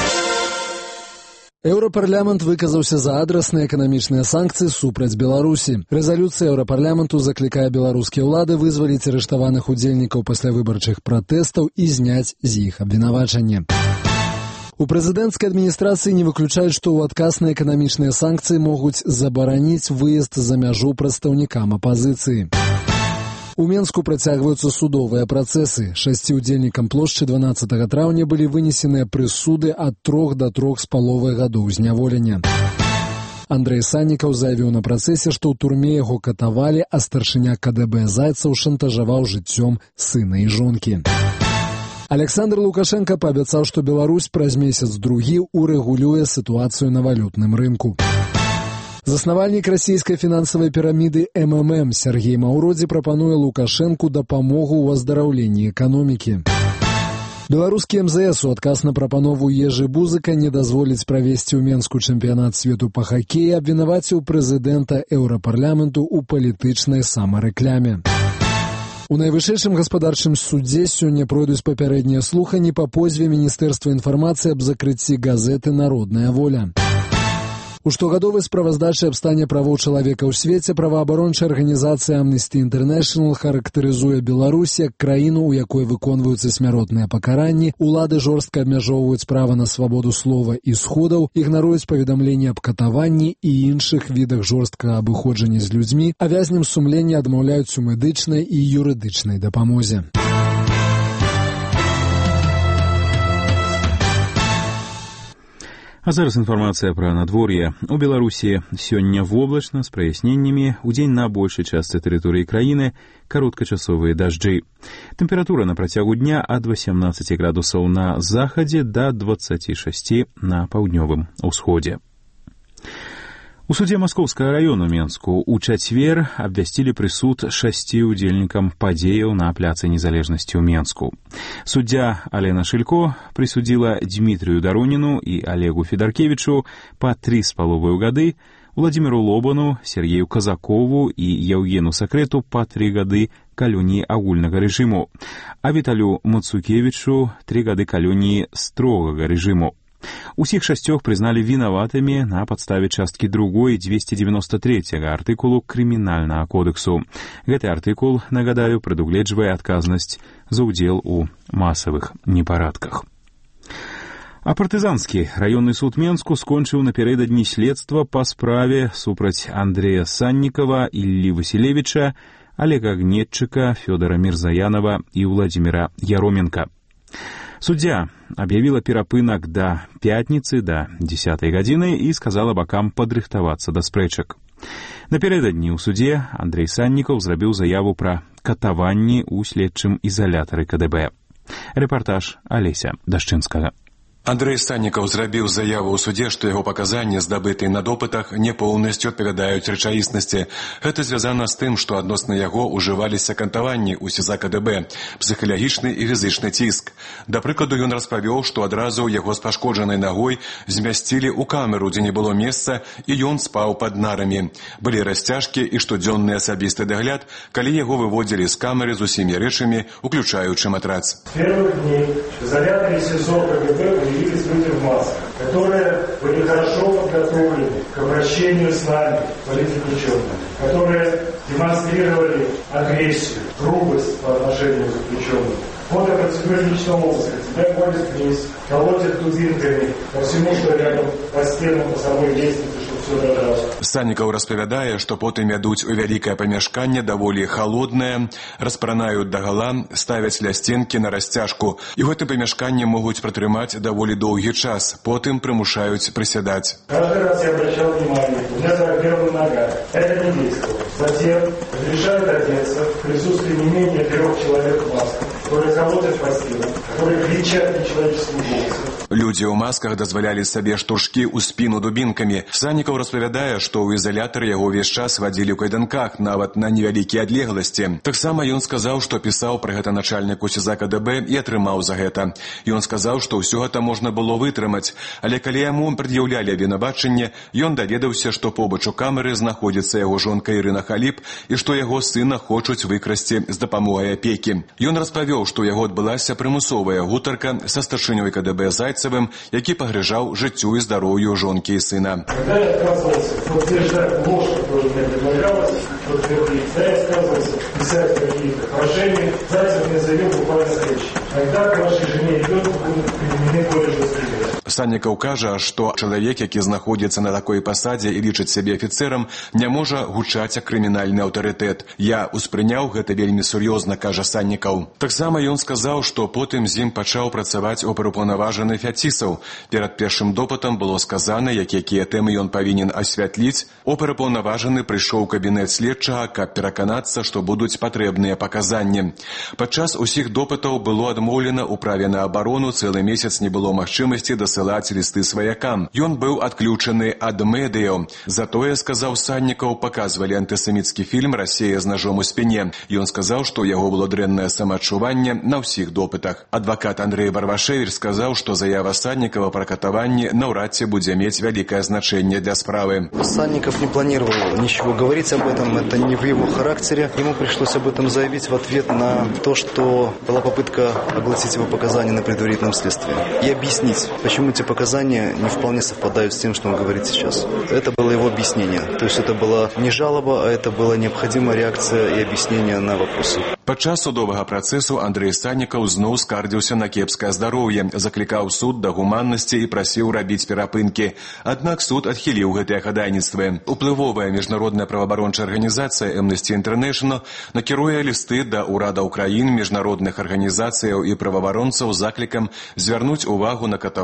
Еўрапарламент выказаўся за адрасныя эканамічныя санкцыі супраць Беларусі. Рэзалюцыя Еўрапарламенту заклікае беларускія ўлады вызваліць арыштаваных удзельнікаў паслявыбарчых пратэстаў і зняць з іх абвінавачанне. У прэзідэнцкай адміністрацыі не выключаюць, што ў адказ на эканамічныя санкцыі могуць забараніць выезд за мяжу прадстаўнікам апазіцыі. У Менску працягваюцца судовыя працэсы. Шасці удзельнікам плошчы дванаццатага траўня былі вынесеныя прысуды ад трох да трох з паловай гадоў зняволення. Андрэй Саннікаў заявіў на працэсе, што ў турме яго катавалі, а старшыня ка дэ бэ Зайцаў шантажаваў жыццём сына і жонкі. Александр Лукашенко паабяцаў, што Беларусь праз месяц-другі урэгулюе сітуацыю на валютным рынку. Заснавальнік расійскай фінансавай піраміды эм эм эм Сергей Маўродзі прапануе Лукашэнку дапамогу ў аздараўленні эканомікі. Беларускі эм зэ эс у адказ на прапанову Ежы Бузыка не дазволіць правесці ў Менску чэмпіянат свету па хакеі, абвінаваціў прэзідэнта Еўрапарламенту ў палітычнай самарэкляме. У найвышэйшым гаспадарчым судзе сёння пройдуць папярэднія слуханні па позве Міністэрства інфармацыі аб закрыцці газеты «Народная воля». У штогадовай справаздачы аб стане правоў чалавека ў свеце праваабарончая арганізацыя Amnesty International характарызуе Беларусь як краіну, у якой выконваюцца смяротныя пакаранні, улады жорстка абмяжоўваюць права на свабоду слова і сходаў, ігнаруюць паведамленні аб катаванні і іншых відах жорсткага абыходжання з людзьмі, а вязням сумлення адмаўляюць у медычнай і юрыдычнай дапамозе. А зараз інфармацыя пра надвор'е. У Беларусі сёння воблачна з праясненнямі, удзень на большай частцы тэрыторыі краіны кароткачасовыя дажджы. Тэмпература на працягу дня ад васямнаццаці градусаў на захадзе да дваццаці шасці на паўднёвым усходзе. У судзе Маскоўскага району Менску ў чацвер абвясцілі прысуд шасці удзельнікам падзеяў на пляцы незалежнасці ў Менску. Суддзя Алена Шылько прысудзіла Дмітрию Дароніну і Олегу Федаркевічу па тры з паловаю гады, Владимиру Лобану, Сергею Казакову і Яўгену Сакрэту па тры гады калоніі агульнага рэжыму, а Віталю Мацукевічу тры гады калоніі строгага рэжыму. Усіх шасцёх прызналі вінаватымі на падставе часткі другой дзвесце дзевяносто трэцяга артыкулу крымінальнага кодексу. Гэты артыкул, нагадаю, прадугледжвае адказнасць за ўдзел у масавых непарадках. А партызанскі раённы суд Менску скончыў напярэдадні следства па справе супраць Андрея Саннікава, Іллі Васілевіча, Олега Гнетчыка, Фёдора Мірзаянова і Владзіміра Яроменка. Суддзя аб'явіла перапынак да пятніцы, да дзесятай гадзіны і сказала бакам падрыхтавацца да спрэчак. Напярэдадні ў судзе Андрей Саннікаў зрабіў заяву пра катаванні ў следчым ізалятары ка дэ бэ. Рэпартаж Алеся Дашчынскага. Андрей Саннікаў зрабіў заяву ў судзе, што яго паказанні, здабытыя на допытах, не поўнасцю адпавядаюць рэчаіснасці. Гэта звязана з тым, што адносна яго ўжываліся кантаванні ў СІЗА ка дэ бэ, псіхалагічны і фізычны ціск. Да прыкладу, ён распавёў, што адразу яго з пашкоджанай нагой змясцілі ў камеру, дзе не было месца, і ён спаў пад нарамі. Былі расцяжкі і штодзённы асабісты дагляд, калі яго выводзілі з камеры з усімі рэчамі, уключаючы матрац. С первых дней в изоляторе СИЗО ка дэ бэ появились люди в масках, которые были хорошо подготовлены к обращению с нами, политзаключенными, которые демонстрировали агрессию, грубость по отношению к заключенным. Вот это процедура личного обыска. Тебя ходят вниз, колотят дубинками по всему, что рядом, по стенам, по самой лестнице, чтобы все дрожало. Саннікаў распавядае, што потым ядуць у вялікае памяшканне, даволі халоднае, распранаюць дагала, ставяць ля стенкі на расцяжку. І ў гэтым памяшканні могуць пратрымаць даволі доўгі час, потым прымушаюць прысядаць. Каждый раз я обращал внимание, у меня заорбела нога. Это не действовало. Затем разрешают одеться в присутствии не менее трех человек в масках, которые колотят по стенам, которые кричат нечеловеческим голосом. Людзі ў масках дазвалялі сабе штуршкі ў спіну дубінкамі. Саннікаў распавядае, што ў ізалятары яго ўвесь час вадзілі ў кайданках, нават на невялікія адлегласці. Таксама ён сказаў, што пісаў пра гэта начальніку СІЗА ка дэ бэ і атрымаў за гэта. Ён сказаў, што ўсё гэта можна было вытрымаць, але калі яму прад'яўлялі абвінавачанне, ён даведаўся, што побач у камеры знаходзіцца яго жонка Ірына Халіп і што яго сына хочуць выкрасці з дапамогай апекі. Ён распавёў, што ў яго адбылася прымусовая гутарка са старшынёй ка дэ бэ Зайцевым, які пагражаў жыццю і здароўю жонкі і сына. Когда я отказывался подтверждать ложь, которая мне предлагалась, подтвердить, да, я отказывался писать какие-то прошения, Зайцев мне заявил буквально следующее. Тогда к вашей жене и ребенку будут применены более жесткие меры. Саннікаў кажа, што чалавек, які знаходзіцца на такой пасадзе і лічыць сябе афіцэрам, не можа гучаць як крымінальны аўтарытэт. Я ўспрыняў гэта вельмі сур'ёзна, кажа Саннікаў. Таксама ён сказаў, што потым з ім пачаў працаваць оперупаўнаважаны Фяцісаў. Перад першым допытам было сказана, якія тэмы ён павінен асвятліць. Оперупаўнаважаны прыйшоў у кабінет следчага, каб пераканацца, што будуць патрэбныя паказанні. Падчас усіх допытаў было адмоўлена ў праве на абарону, цэлы месяц не было магчымасці дасылаць лісты сваякам. Ён быў адключаны ад медыяў. Затое, сказаў Саннікаў, паказвалі антысеміцкі фільм «Расія з ножом у спіне». Ён сказаў, што ў яго было дрэннае самаадчуванне на ўсіх допытах. Адвакат Андрей Барвашевич сказаў, што заява Саннікава пра катаванні наўрад ці будзе мець вялікае значэнне для справы. Санников не планировал ничего говорить об этом, это не в его характере. Ему пришлось об этом заявить в ответ на то, что была попытка огласить его показания на предварительном следствии. И объяснить, почему эти показания не вполне совпадают с тем, что он говорит сейчас. Это было его объяснение. То есть это была не жалоба, а это была необходимая реакция и объяснение на вопросы. Падчас судовага працэсу Андрей Саннікаў зноў скардзіўся на кепскае здароўе, заклікаў суд да гуманнасці і прасіў рабіць перапынкі. Аднак суд адхіліў гэтыя хадайніцтвы. Уплывовая міжнародная праваабарончая арганізацыя Amnesty International накіруе лісты да ўрадаў краін, міжнародных арганізацыяў і праваабаронцаў з заклікам звярнуць увагу на катаванні,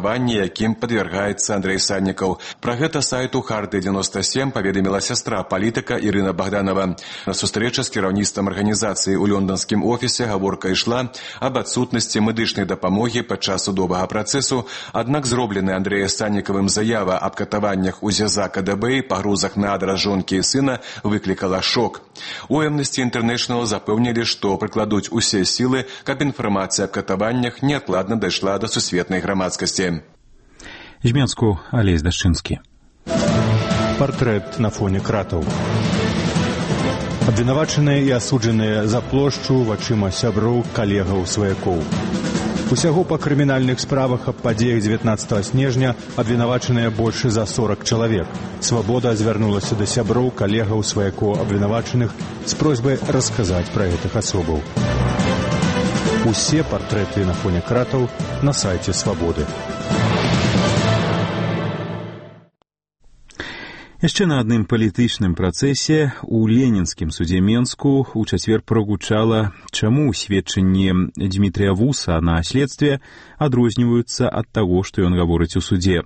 якім падвяргаецца Андрэй Саннікаў. Пра гэта сайту Харды девяносто семь паведаміла сястра палітыка Ірына Богданова. На сустрэчы з кіраўніцтвам арганізацыі ў лонданскім офісе гаворка ішла аб адсутнасці медычнай дапамогі падчас судовага працэсу, аднак зробленая Андрэя Саннікавым заява аб катаваннях у ЗЯЗа КДБ і пагрозах на адрас жонкі і сына выклікала шок. У Amnesty International запэўнілі, што прыкладуць усе сілы, каб інфармацыя аб катаваннях неадкладна дайшла да сусветнай грамадскасці. З Менску Алесь Дашчынскі. Партрэт на фоне кратаў. Абвінавачаныя і асуджаныя за плошчу вачыма сяброў, калегаў, сваякоў. Усяго па крымінальных справах аб падзеях дзевятнаццатага снежня абвінавачаныя больш за сорок чалавек. Свабода звярнулася да сяброў, калегаў, сваякоў абвінавачаных з просьбай расказаць пра гэтых асобаў. Усе партрэты на фоне кратаў на сайце Свабоды. Яшчэ на адным палітычным працэсе у ленінскім судзе Менску ў чацвер прагучала, чаму сведчанні Дмітрия Вуса на следстве адрозніваюцца ад таго, што ён гаворыць у судзе.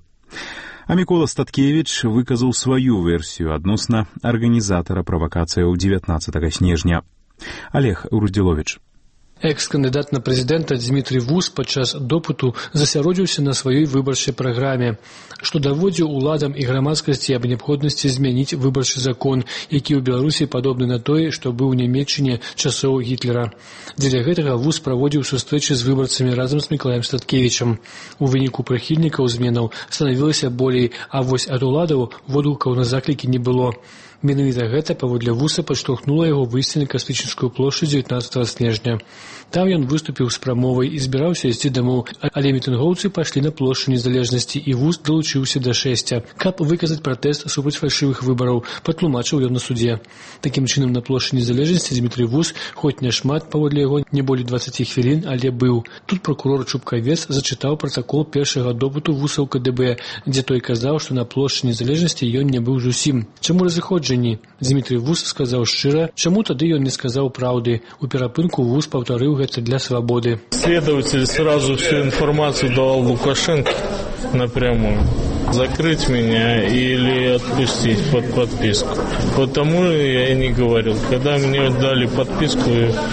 А Мікола Статкевіч выказаў сваю версію адносна арганізатара правакацыяў дзевятнаццатага снежня. Олег Руздзіловіч. Экс-кандыдат на прэзідэнта Дмітрий Вус падчас допыту засяродзіўся на сваёй выбарчай праграме, што даводзіў уладам і грамадскасці аб неабходнасці змяніць выбарчы закон, які ў Беларусі падобны на той, што быў у Нямецчыне часоў Гітлера. Дзеля гэтага Вус праводзіў сустрэчы з выбарцамі разам з Мікалаем Статкевічам. У выніку прыхільнікаў зменаў станавілася болей, а вось ад уладаў водгукаў на заклікі не было. Менавіта гэта, паводле Вуса, падштурхнула яго выйсці на Кастрычніцкую плошчу дзевятнаццатага снежня. Там ён выступіў з прамовай і збіраўся ісці дамоў, але мітынгоўцы пайшлі на плошчу Незалежнасці, і Вус далучыўся да шэсця, каб выказаць пратэст супраць фальшывых выбараў, патлумачыў ён на судзе. Такім чынам, на плошчы Незалежнасці Дмітрий Вус, хоць не шмат, паводле яго, не болей дваццаці хвілін, але быў. Тут пракурор Чубкавец зачытаў пратакол першага допыту Вуса ў КДБ, дзе той казаў, што на плошчы Незалежнасці ён не быў зусім. Чаму разыходжанні? Дмітрий Вус сказаў шчыра, чаму тады ён не сказаў праўды. У перапынку Вус паўтарыў это для свободы. Следователь сразу всю информацию давал Лукашенко напрямую. Закрыть меня или отпустить под подписку. Потому я и не говорил. Когда мне дали подписку,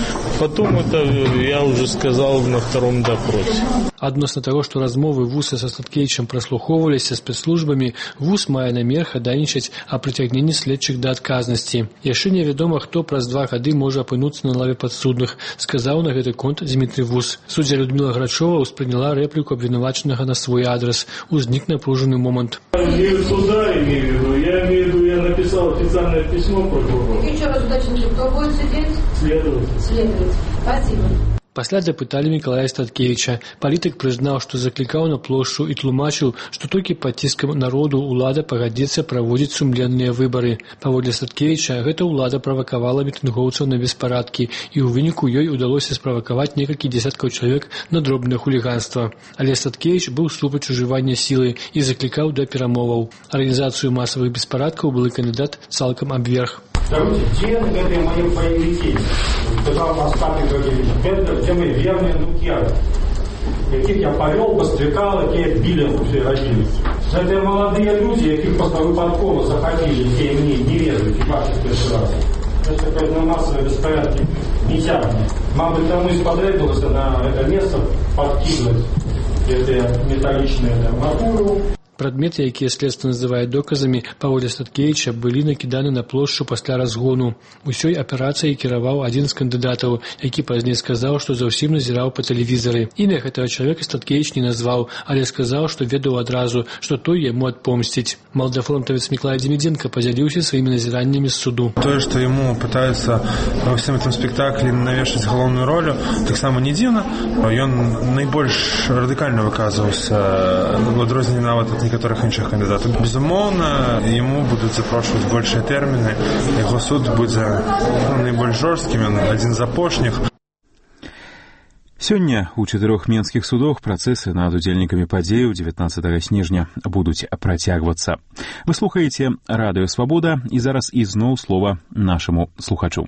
потом это я уже сказал на втором допросе. Адносна таго, што размовы Вуса са Статкевічам праслухоўваліся спецслужбамі, Вус мае намер хадайнічаць о прыцягненні следчых да адказнасці. Яшчэ невядома, хто праз два гады можа апынуцца на лаве падсудных, сказаў на гэты конт Дмітрий Вус. Суддзя Людмила Грачова ўспрыняла рэпліку абвінавачанага на свой адрес. Узнік напружаны момент. Не суда имею в виду, я имею в виду, я написал официальное письмо прокурору. Еще раз уточните, кто будет сидеть? Следователь. Следователь. Спасибо. Пасля дапыталі Мікалая Статкевіча. Палітык прызнаў, што заклікаў на плошчу і тлумачыў, што толькі пад ціскам народу ўлада пагадзіцца праводзіць сумленныя выбары. Паводле Статкевіча, гэта ўлада правакавала мітынгоўцаў на беспарадкі, і ў выніку ёй удалося справакаваць некалькі дзесяткаў чалавек на дробнае хуліганства. Але Статкевіч быў супраць ужывання сілы і заклікаў да перамоваў. Арганізацыю масавых беспарадкаў былы кандыдат цалкам абверг. Скажите, где это мои боевики? Сказал Остапик Григорьевич, это те мои верные нукеры. Яких я повел, пострекал, яких били все родились. Это молодые люди, яких просто выпадково заходили, те мне не ведают, и бачат первый раз. Это какое-то массовое беспорядки не тягнет. Мабуть, тому и спотребовалось на это место подкидывать это металличное арматуру. Прадметы, якія следства называе доказамі, паводле Статкевіча былі накіданы на плошчу пасля разгону. Усёй аперацыяй кіраваў адзін з кандыдатаў, які пазней сказаў, што заўсім назіраў па тэлевізары. Імя гэтага чалавека Статкевіч не назваў, але сказаў, што ведаў адразу, што той яму адпомсціць. Малдафронтавец Міклай Демиденко подзяліўся сваімі назіраннямі з суду. То, что ему пытаются во всем этом спектакле навешать головную роль, так само не дивно. Он наибольш радикально выказывался в адрозненне нават от некоторых іншых кандидатов. Безумоўна, ему будут запрошивать большие термины, его суд будет ну, наибольш жорстким, он один з апошніх. Сёння ў чатырох менскіх судах працэсы над удзельнікамі падзеяў дзевятнаццатага снежня будуць працягвацца. Вы слухаеце радыё Свабода, і зараз ізноў слова нашаму слухачу.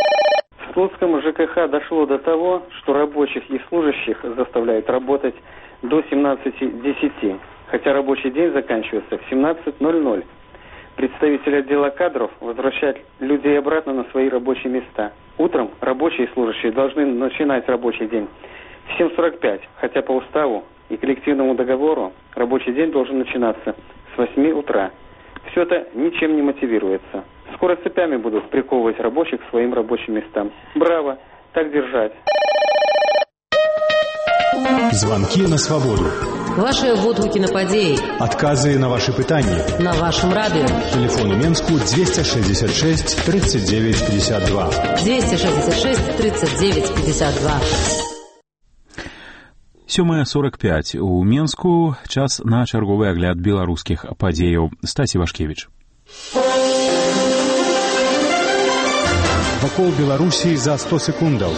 В Слуцком ЖКХ дошло до того, что рабочих и служащих заставляют работать до семнадцати десяти, хотя рабочий день заканчивается в семнадцать ноль ноль. Представитель отдела кадров возвращает людей обратно на свои рабочие места. Утром рабочие и служащие должны начинать рабочий день в семь сорок пять, хотя по уставу и коллективному договору рабочий день должен начинаться с восьми утра. Все это ничем не мотивируется. Скоро цепями будут приковывать рабочих к своим рабочим местам. Браво! Так держать. Звонки на свободу. Ваши водгуки на падеи. Отказы на ваши пытания. На вашем радио. Телефон у Менску двести шестьдесят шесть тридцать девять пятьдесят два. двести шестьдесят шесть тридцать девять пятьдесят два. сёмая сорок пять у Менску. Час на чарговы агляд беларускіх падзеяў. Стасі Вашкевіч. Вакол Беларусі за сто секундаў.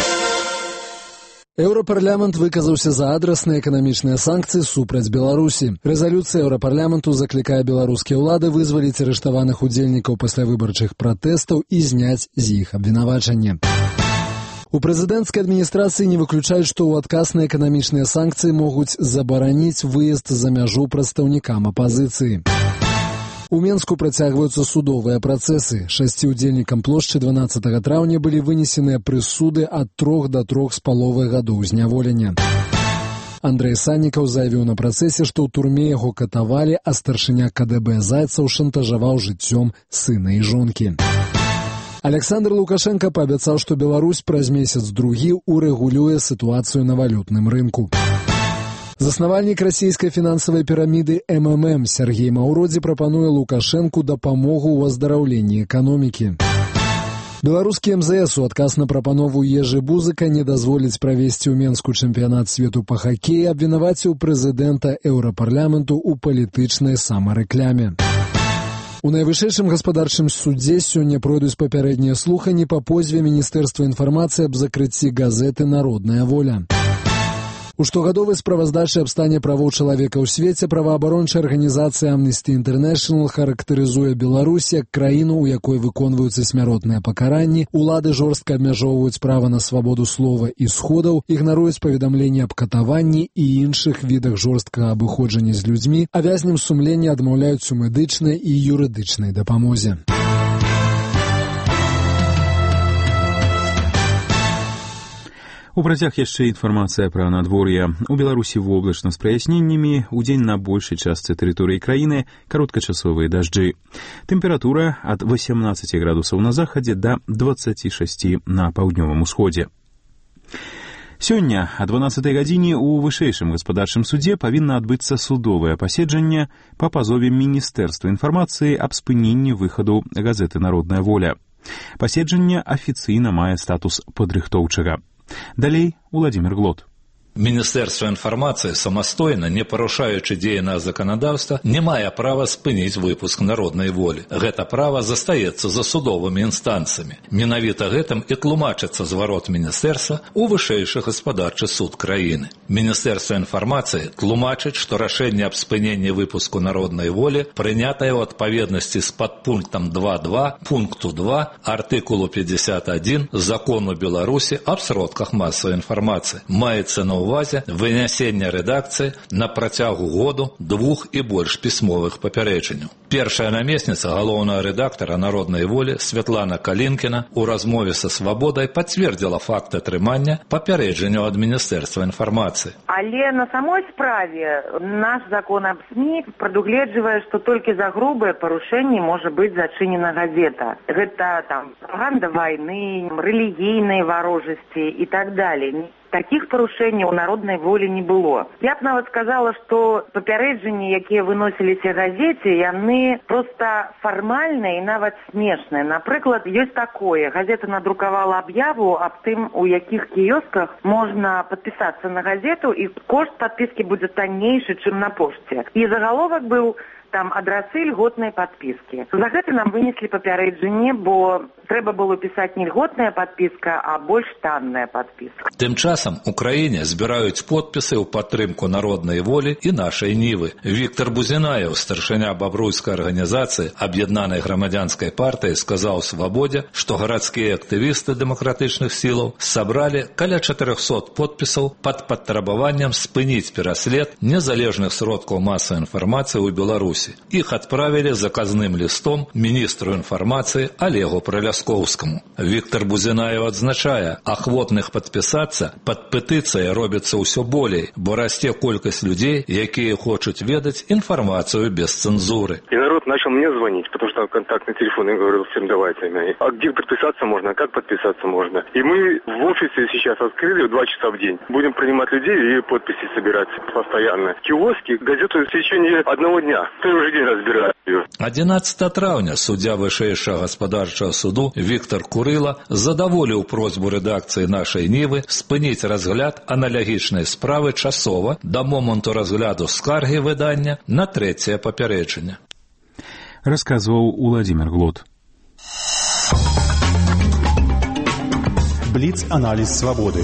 Еўрапарламент выказаўся за адрасныя эканамічныя санкцыі супраць Беларусі. Рэзалюцыя Еўрапарламенту заклікае беларускія ўлады вызваліць арыштаваных удзельнікаў паслявыбарчых пратэстаў і зняць з іх абвінавачанне. У прэзідэнцкай адміністрацыі не выключаюць, што ў адказ на эканамічныя санкцыі могуць забараніць выезд за мяжу прадстаўнікам апазіцыі. У Менску працягваюцца судовыя працэсы. Шасці ўдзельнікам плошчы дванаццатага траўня былі вынесеныя прысуды ад трох да трох з паловай гадоў зняволення. Андрэй Саннікаў заявіў на працэсе, што ў турме яго катавалі, а старшыня ка дэ бэ Зайцаў шантажаваў жыццём сына і жонкі. Александр Лукашенко паабяцаў, што Беларусь праз месяц-другі урэгулюе сітуацыю на валютным рынку. Заснавальнік расійскай фінансавай піраміды эм эм эм Сергей Маўродзі прапануе Лукашэнку дапамогу ў аздараўленні эканомікі. Беларускі эм зэ эс у адказ на прапанову Ежы Бузыка не дазволіць правесці ў Менску чэмпіянат свету па хакеі, абвінаваціў прэзідэнта Еўрапарламенту ў палітычнай самарэкляме. У найвышэйшым гаспадарчым судзе сёння пройдуць папярэднія слуханні па позве Міністэрства інфармацыі аб закрыцці газеты «Народная воля». У штогадовай справаздачы аб стане правоў чалавека ў свеце праваабарончая арганізацыя Amnesty International характарызуе Беларусь як краіну, у якой выконваюцца смяротныя пакаранні, улады жорстка абмяжоўваюць права на свабоду слова і сходаў, ігнаруюць паведамленні аб катаванні і іншых відах жорсткага абыходжання з людзьмі, а вязням сумлення адмаўляюць у медычнай і юрыдычнай дапамозе. У працяг яшчэ інфармацыя пра надвор'е. У Беларусі воблачна з праясненнямі, удзень на большай частцы тэрыторыі краіны кароткачасовыя дажджы. Тэмпература ад васямнаццаці градусаў на захадзе да дваццаці шасці на паўднёвым усходзе. Сёння о дванаццатай гадзіне ў вышэйшым гаспадарчым судзе павінна адбыцца судовае паседжанне па пазове Міністэрства інфармацыі аб спыненні выхаду газеты «Народная воля». Паседжанне афіцыйна мае статус падрыхтоўчага. Далей Владимир Глот. Міністэрства інфармацыі самастойна, не парушаючы дзеянага заканадаўства, не мае права спыніць выпуск народнай волі. Гэта права застаецца за судовымі інстанцыямі. Менавіта гэтым і тлумачыцца зварот міністэрства ў вышэйшы гаспадарчы суд краіны. Міністэрства інфармацыі тлумачыць, што рашэнне аб спыненні выпуску народнай волі прынятае ў адпаведнасці з падпунктам два два пункту два артыкулу пятьдесят один закону Беларусі аб сродках масавай інфармацыі. Маецца на увазе вынясення рэдакцыі на працягу году двух і больш пісьмовых папярэджанняў. Першая намесніца галоўнага рэдактара «Народнай волі» Святлана Калінкіна ў размове са «Свабодай» пацвердзіла факт атрымання папярэджанняў ад Міністэрства інфармацыі. Але на самой справе наш закон аб СМІ прадугледжвае, што толькі за грубыя парушэнні можа быць зачынена газета. Гэта там прапаганда вайны, рэлігійнай варожасці і так далее. Такіх парушэнняў у «Народнай волі» не было. Я б нават сказала, што папярэджанні, якія выносіліся газеце, яны проста фармальныя і нават смешныя. Напрыклад, ёсць такое. Газета надрукавала аб'яву аб тым, у якіх кіёсках можна падпісацца на газету, і кошт падпіскі будзе таннейшы, чым на пошце. І загаловак быў там адрасы льготнай падпіскі. За гэта нам вынеслі папярэджанне, бо трэба было пісаць не льготная падпіска, а больш танная падпіска. Тым часам у краіне збіраюць подпісы ў падтрымку народнай волі і нашай Нівы. Віктор Бузінаєў, старшыня бабруйскай арганізацыі Аб'яднанай грамадзянскай партыі, сказаў «Свабодзе», што гарадскія актывісты дэмакратычных сілаў сабралі каля чатырохсот подпісаў пад патрабаваннем спыніць пераслед незалежных сродкаў масавай інфармацыі ў Беларусі. Іх адправілі заказным лістом міністру інфармацыі Олегу Праляскоўскаму. Віктор Бузінаєў адзначае, ахвотных падпісацца пад петыцыяй робіцца ўсё болей, бо расце колькасць людзей, якія хочуць ведаць информацию без цензуры. И народ начал мне звонить, потому что контактный телефон, я говорил всем, давайте. А где подписаться можно, а как подписаться можно? И мы в офисе сейчас открыли в два часа в день. Будем принимать людей и подписи собирать постоянно. Киоски, газету в течение одного дня. Первый же день разбирают ее. одиннадцатого траўня суддзя вышэйшага гаспадарчага суду Віктор Курыла задаволіў просьбу рэдакцыі нашай Нівы спыніць разгляд аналагічнай справы часова да моманту разгляду скаргі выдання на трэцяе папярэджанне. Расказваў Уладзімір Глот. Бліц-аналіз свабоды.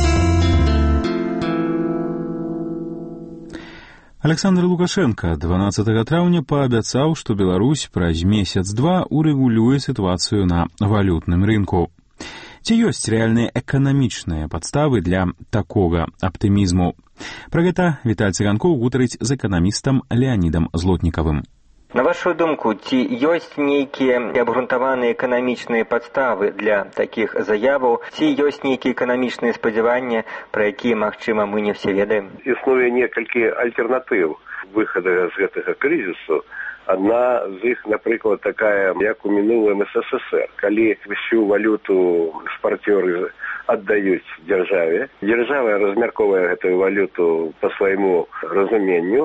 Александр Лукашенко дванаццатага траўня паабяцаў, што Беларусь праз месяц-два урэгулюе сітуацыю на валютным рынку. Ці ёсць рэальныя эканамічныя падставы для такога аптымізму? Пра гэта Віталь Цыганкоў гутарыць з эканамістам Леанідам Злотнікавым. На вашу думку, ці ёсць нейкія абгрунтаваныя эканамічныя падставы для такіх заяваў, ці ёсць нейкія эканамічныя спадзяванні, пра якія, магчыма, мы не все ведаем? Існуе некалькі альтэрнатыў выхада з гэтага крызісу. Одна з іх, напрыклад, такая, як у мінулым эс эс эс эр, калі всю валюту экспарцёры аддаюць дзяржаве, дзяржава размярковае гэтую валюту по свайму разуменню,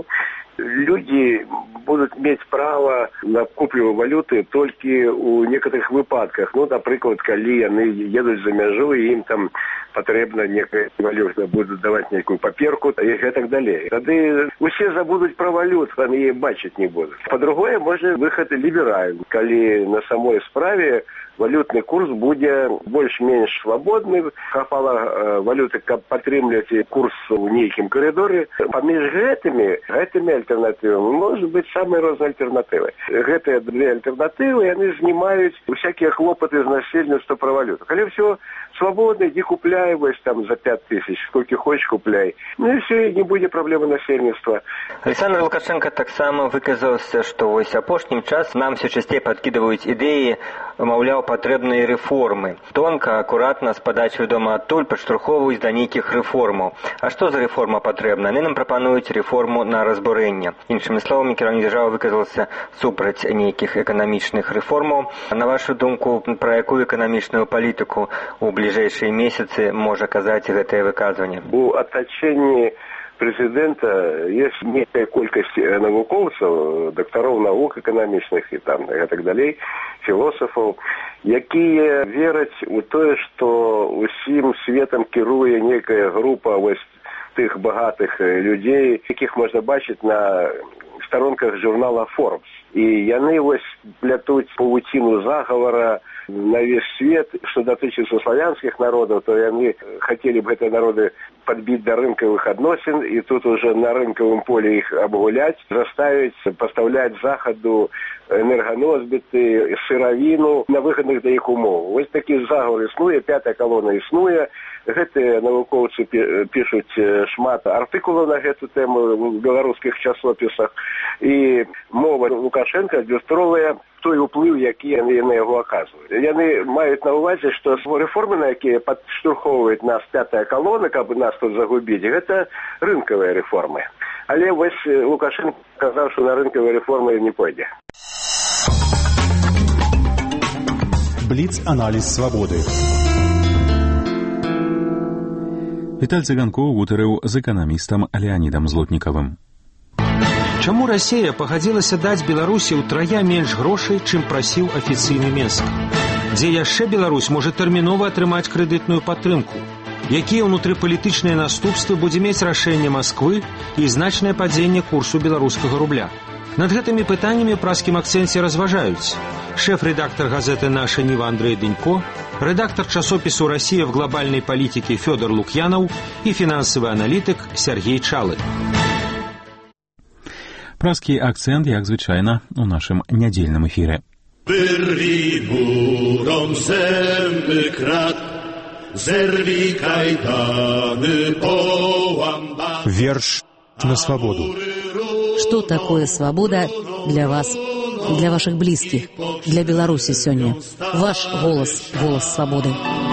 люди будут иметь право на куплю валюты только у некоторых выпадках. Ну, например, коли они едут за мяжу, и им там потребна некая валюта, будут давать некую паперку и так далее. Тогда все забудут про валюту, они ее бачить не будут. По-другому, может, выход либеральный, коли на самой справе валютный курс будет больш-менш свободный, хапала э, валюты, как падтрымліваць курс в нейкім коридоре. Паміж гэтымі, гэтымі альтернативами может быть самые разные альтернативы. Гэтыя две альтернативы, они снимают всякие хлопоты из насельніцтва про валюту. Коли все свободно, иди купляй, вось там за пять тысяч, сколько хочешь купляй. Ну и все, не будет проблемы насельніцтва. Александр Лукашенко так само выказался, что вось апошнім час нам все часцей подкидывают идеи, маўляў, патрэбныя рэформы. Тонка, акуратна, з падачы вядома адтуль падштурхоўваюць да нейкіх рэформаў. А што за рэформа патрэбна? Яны нам прапануюць рэформу на разбурэнне. Іншымі словамі, кіраўнік дзяржавы выказался супраць нейкіх эканамічных рэформаў. На вашу думку, пра якую эканамічную палітыку у бліжэйшыя месяцы можа казаць гэтае выказванне? У атачэнні президента есть некая колькость навукоўцаў, дактароў наук эканамічных и там и так далее, філосафаў, якія вераць у тое, што усім светом кіруе некая група вось тых багатых людзей, якіх можна бачыць на старонках журнала Forbes. И яны вось плятуць павуціну заговора на весь свет, что датычыцца славянских народов, то яны хотели бы эти народы подбить до рынковых относин, и тут уже на рынковом поле их обгулять, заставить поставлять Заходу энергоносбиты, сыровину на выгодных для их умов. Вот такие заговоры існуе, пятая колонна існуе. Гэтыя навукоўцы пишуць шмат артыкулаў на гэту тему в беларускіх часопісах. І мова Лукашенко адлюстроўвае той уплыў, які яны на яго аказваюць. Яны маюць на ўвазе, што рэформы, на якія падштурхоўваюць нас пятая колонна, каб нас тут загубіць, гэта рынкавыя рэформы. Але вось Лукашенко сказаў, што на рынкавыя рэформы не пойдзе. Бліц-аналіз свабоды. Віталь Цыганкоў гутарыў з эканамістам Леанідам Злотнікавым. Чаму Расія пагадзілася даць Беларусі ўтрая менш грошай, чым прасіў афіцыйны Мінск? Дзе яшчэ Беларусь можа тэрмінова атрымаць крэдытную падтрымку? Якія ўнутрыпалітычныя наступствы будзе мець рашэнне Масквы і значнае падзенне курсу беларускага рубля? Над гэтымі пытаннямі ў праскім акцэнце разважаюць шэф-рэдактар газеты «Наша Ніва» Андрей Дэнько, рэдактар часопісу «Россия в глобальной политике» Фёдор Лукьянов и финансовый аналитик Сергей Чалы. Праскі акцэнт, як звычайна, у нашым нядзельным эфіры. Wyrwij górą zęby krat, zerwij kajdany, połam bat. Верш на свободу. Что такое свобода для вас, для ваших близких, для Беларуси сегодня? Ваш голос, голос свободы.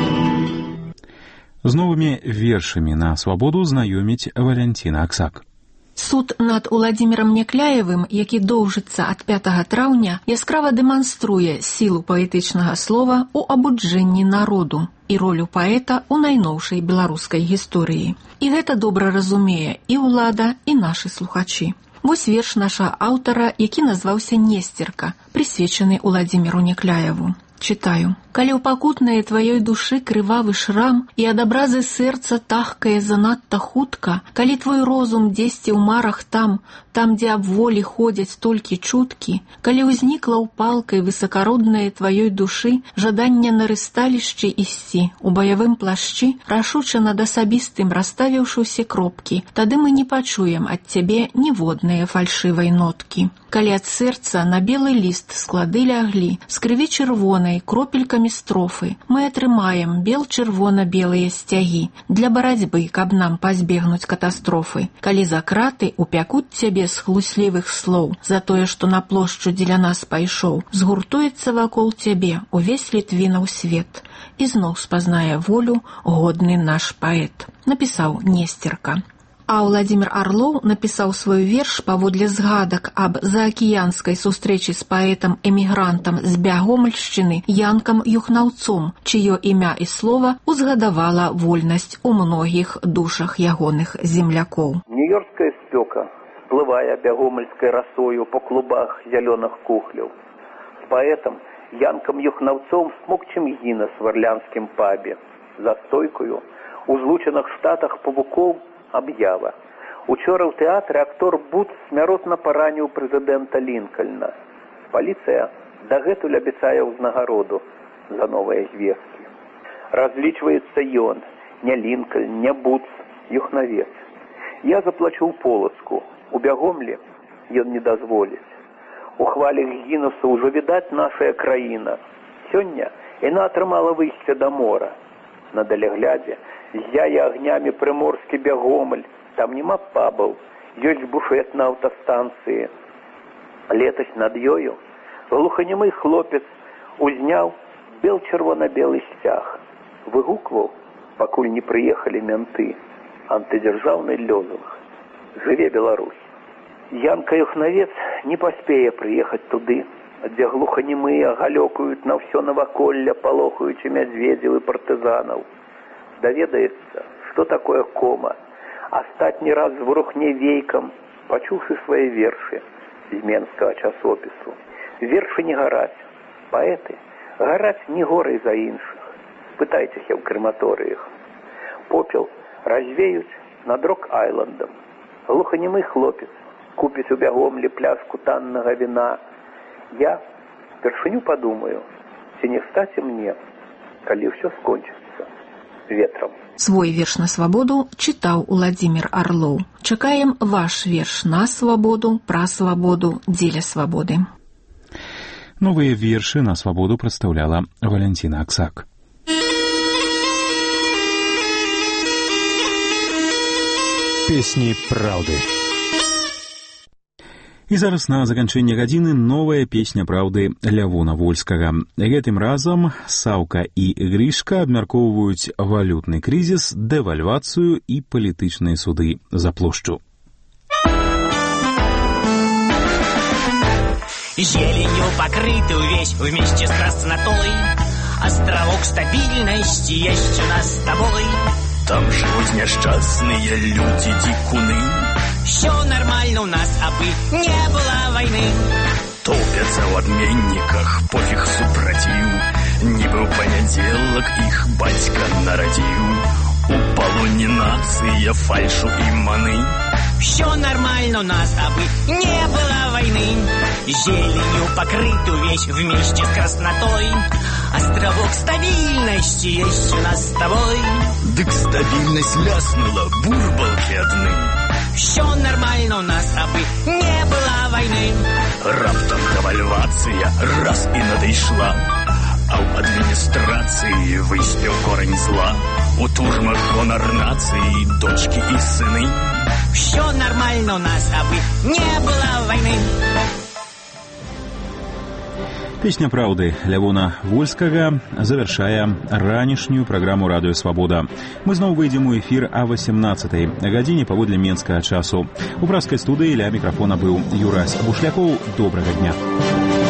З новымі вершамі на свабоду знаёміць Валянціна Аксак. Суд над Уладзімірам Някляевым, які доўжыцца ад пятага траўня, яскрава дэманструе сілу паэтычнага слова ў абуджэнні народу і ролю паэта ў найноўшай беларускай гісторыі. І гэта добра разумее і ўлада, і нашы слухачы. Вось верш нашага аўтара, які назваўся «Несцерка», прысвечаны Уладзіміру Някляеву. Читаю. «Калі ў пакутнай тваёй душы крывавы шрам і ад абразы сэрца тахкае занадта хутка, калі твой розум дзесьці ў марах там, там, дзе аб волі ходзяць толькі чуткі, калі ўзнікла ў палкай высакароднае тваёй душы жаданне на рысталішчы ісці, у баявым плашчы, рашуча над асабістым расставіўшы ўсе кропкі, тады мы не пачуем ад цябе ніводныя фальшывай ноткі. Калі ад сэрца на белы ліст склады ляглі, з крыві чырвонай, кропелькамі строфы, мы атрымаем бел-чырвона-белыя сцягі для барацьбы, каб нам пазбегнуць катастрофы. Калі за краты упякуць цябе з хлуслівых слоў за тое, што на плошчу дзеля нас пайшоў, згуртуецца вакол цябе увесь літвінаў свет, і зноў спазнае волю годны наш паэт. Напісаў Несцерка. А Уладзімір Арлоў напісаў свой верш паводле згадак аб заакіянскай сустрэчы з паэтам-эмігрантам з Бягомельшчыны Янкам Юхнаўцом, чыё імя і слова узгадавала вольнасць у многіх душах ягоных землякоў. Нью-Йоркская спёка, сплывая бягомельской росою по клубах зялёных кухляў. З паэтам Янкам Юхнаўцом смокчым гіна с варлянскім пабе. За стойкою у злучаных штатах павукоў аб'ява. Учора ў тэатры актор Буц смяротна параніў прэзідэнта Лінкальна. Паліцыя дагэтуль абяцае ўзнагароду за новыя звесткі. Разлічваецца ён, не Лінкальн, не Буц, Юхнавец. Я заплачу ў Полацку, у Бягомлі ён не дазволіць. У хвалях гінуса ўжо відаць нашая краіна. Сёння яна атрымала выйсце да мора. На даляглядзе зяе агнямі прыморскі Бягомель, там няма пабаў, ёсць буфет на аўтастанцыі. Летась над ёю глуханемы хлопец узняў бел-чырвона-белы сцяг. Выгукваў, пакуль не прыехалі менты, антыдзяржаўны лёзунг. Жыве Беларусь! Янка Юхнавец не паспее прыехаць туды, дзе глуханемыя галёкаюць на ўсё наваколля, палохаючы мядзведзяў і партызанаў. Даведаецца, што такое кома, астатні раз звурухне вейкам, пачуўшы свае вершы з менскага часопісу. Вершы не гараць, паэты гараць не горай за іншых. Пытайцеся ў крематорыях. Попел развеюць над Рок-Айландам. Глуханемы хлопец купіць у Бягомлі пляшку таннага віна. Я першыню падумаю, ці не стаць мне, калі ўсё скончыцца ветром. Свой верш на свабоду чытаў Уладзімір Арлоў. Чакаем ваш верш на свабоду, пра свабоду, дзеля свабоды. Новыя вершы на свабоду прадстаўляла Валянціна Аксак. Песні праўды. І зараз на заканчэнне гадзіны новая песня праўды Лявона Вольскага. Гэтым разам Саўка і Грішка абмяркоўваюць валютны крызіс, дэвальвацыю і палітычныя суды за плошчу. Зеленью покрыты увесь вместе с краснотой, островок стабильности есть у нас с тобой. Там живут несчастные люди, дикуны. Все нормально у нас, а бы не было войны. Топятся в обменниках, пофиг супротив. Не был понеделок, их батька народил. У полоне нация, фальшу и маны. Все нормально у нас, а бы не было войны. Зеленью покрытую весь вместе с краснотой. Островок стабильности есть у нас с тобой. Дык стабильность ляснула, бурбалки одни. Все нормально у нас, а бы не было войны. Раптом девальвация раз и надышла. А у администрации выспел корень зла. У турмах гонор нации, дочки и сыны. Все нормально у нас, а бы не было войны. Песня праўды Лявона Вольскага завяршае ранішнюю праграму радыё Свабода. Мы зноў выйдзем у эфір о восемнадцатай гадзіне паводле менскага часу. У пражскай студыі ля мікрафона быў Юрась Бушлякоў. Добрага дня.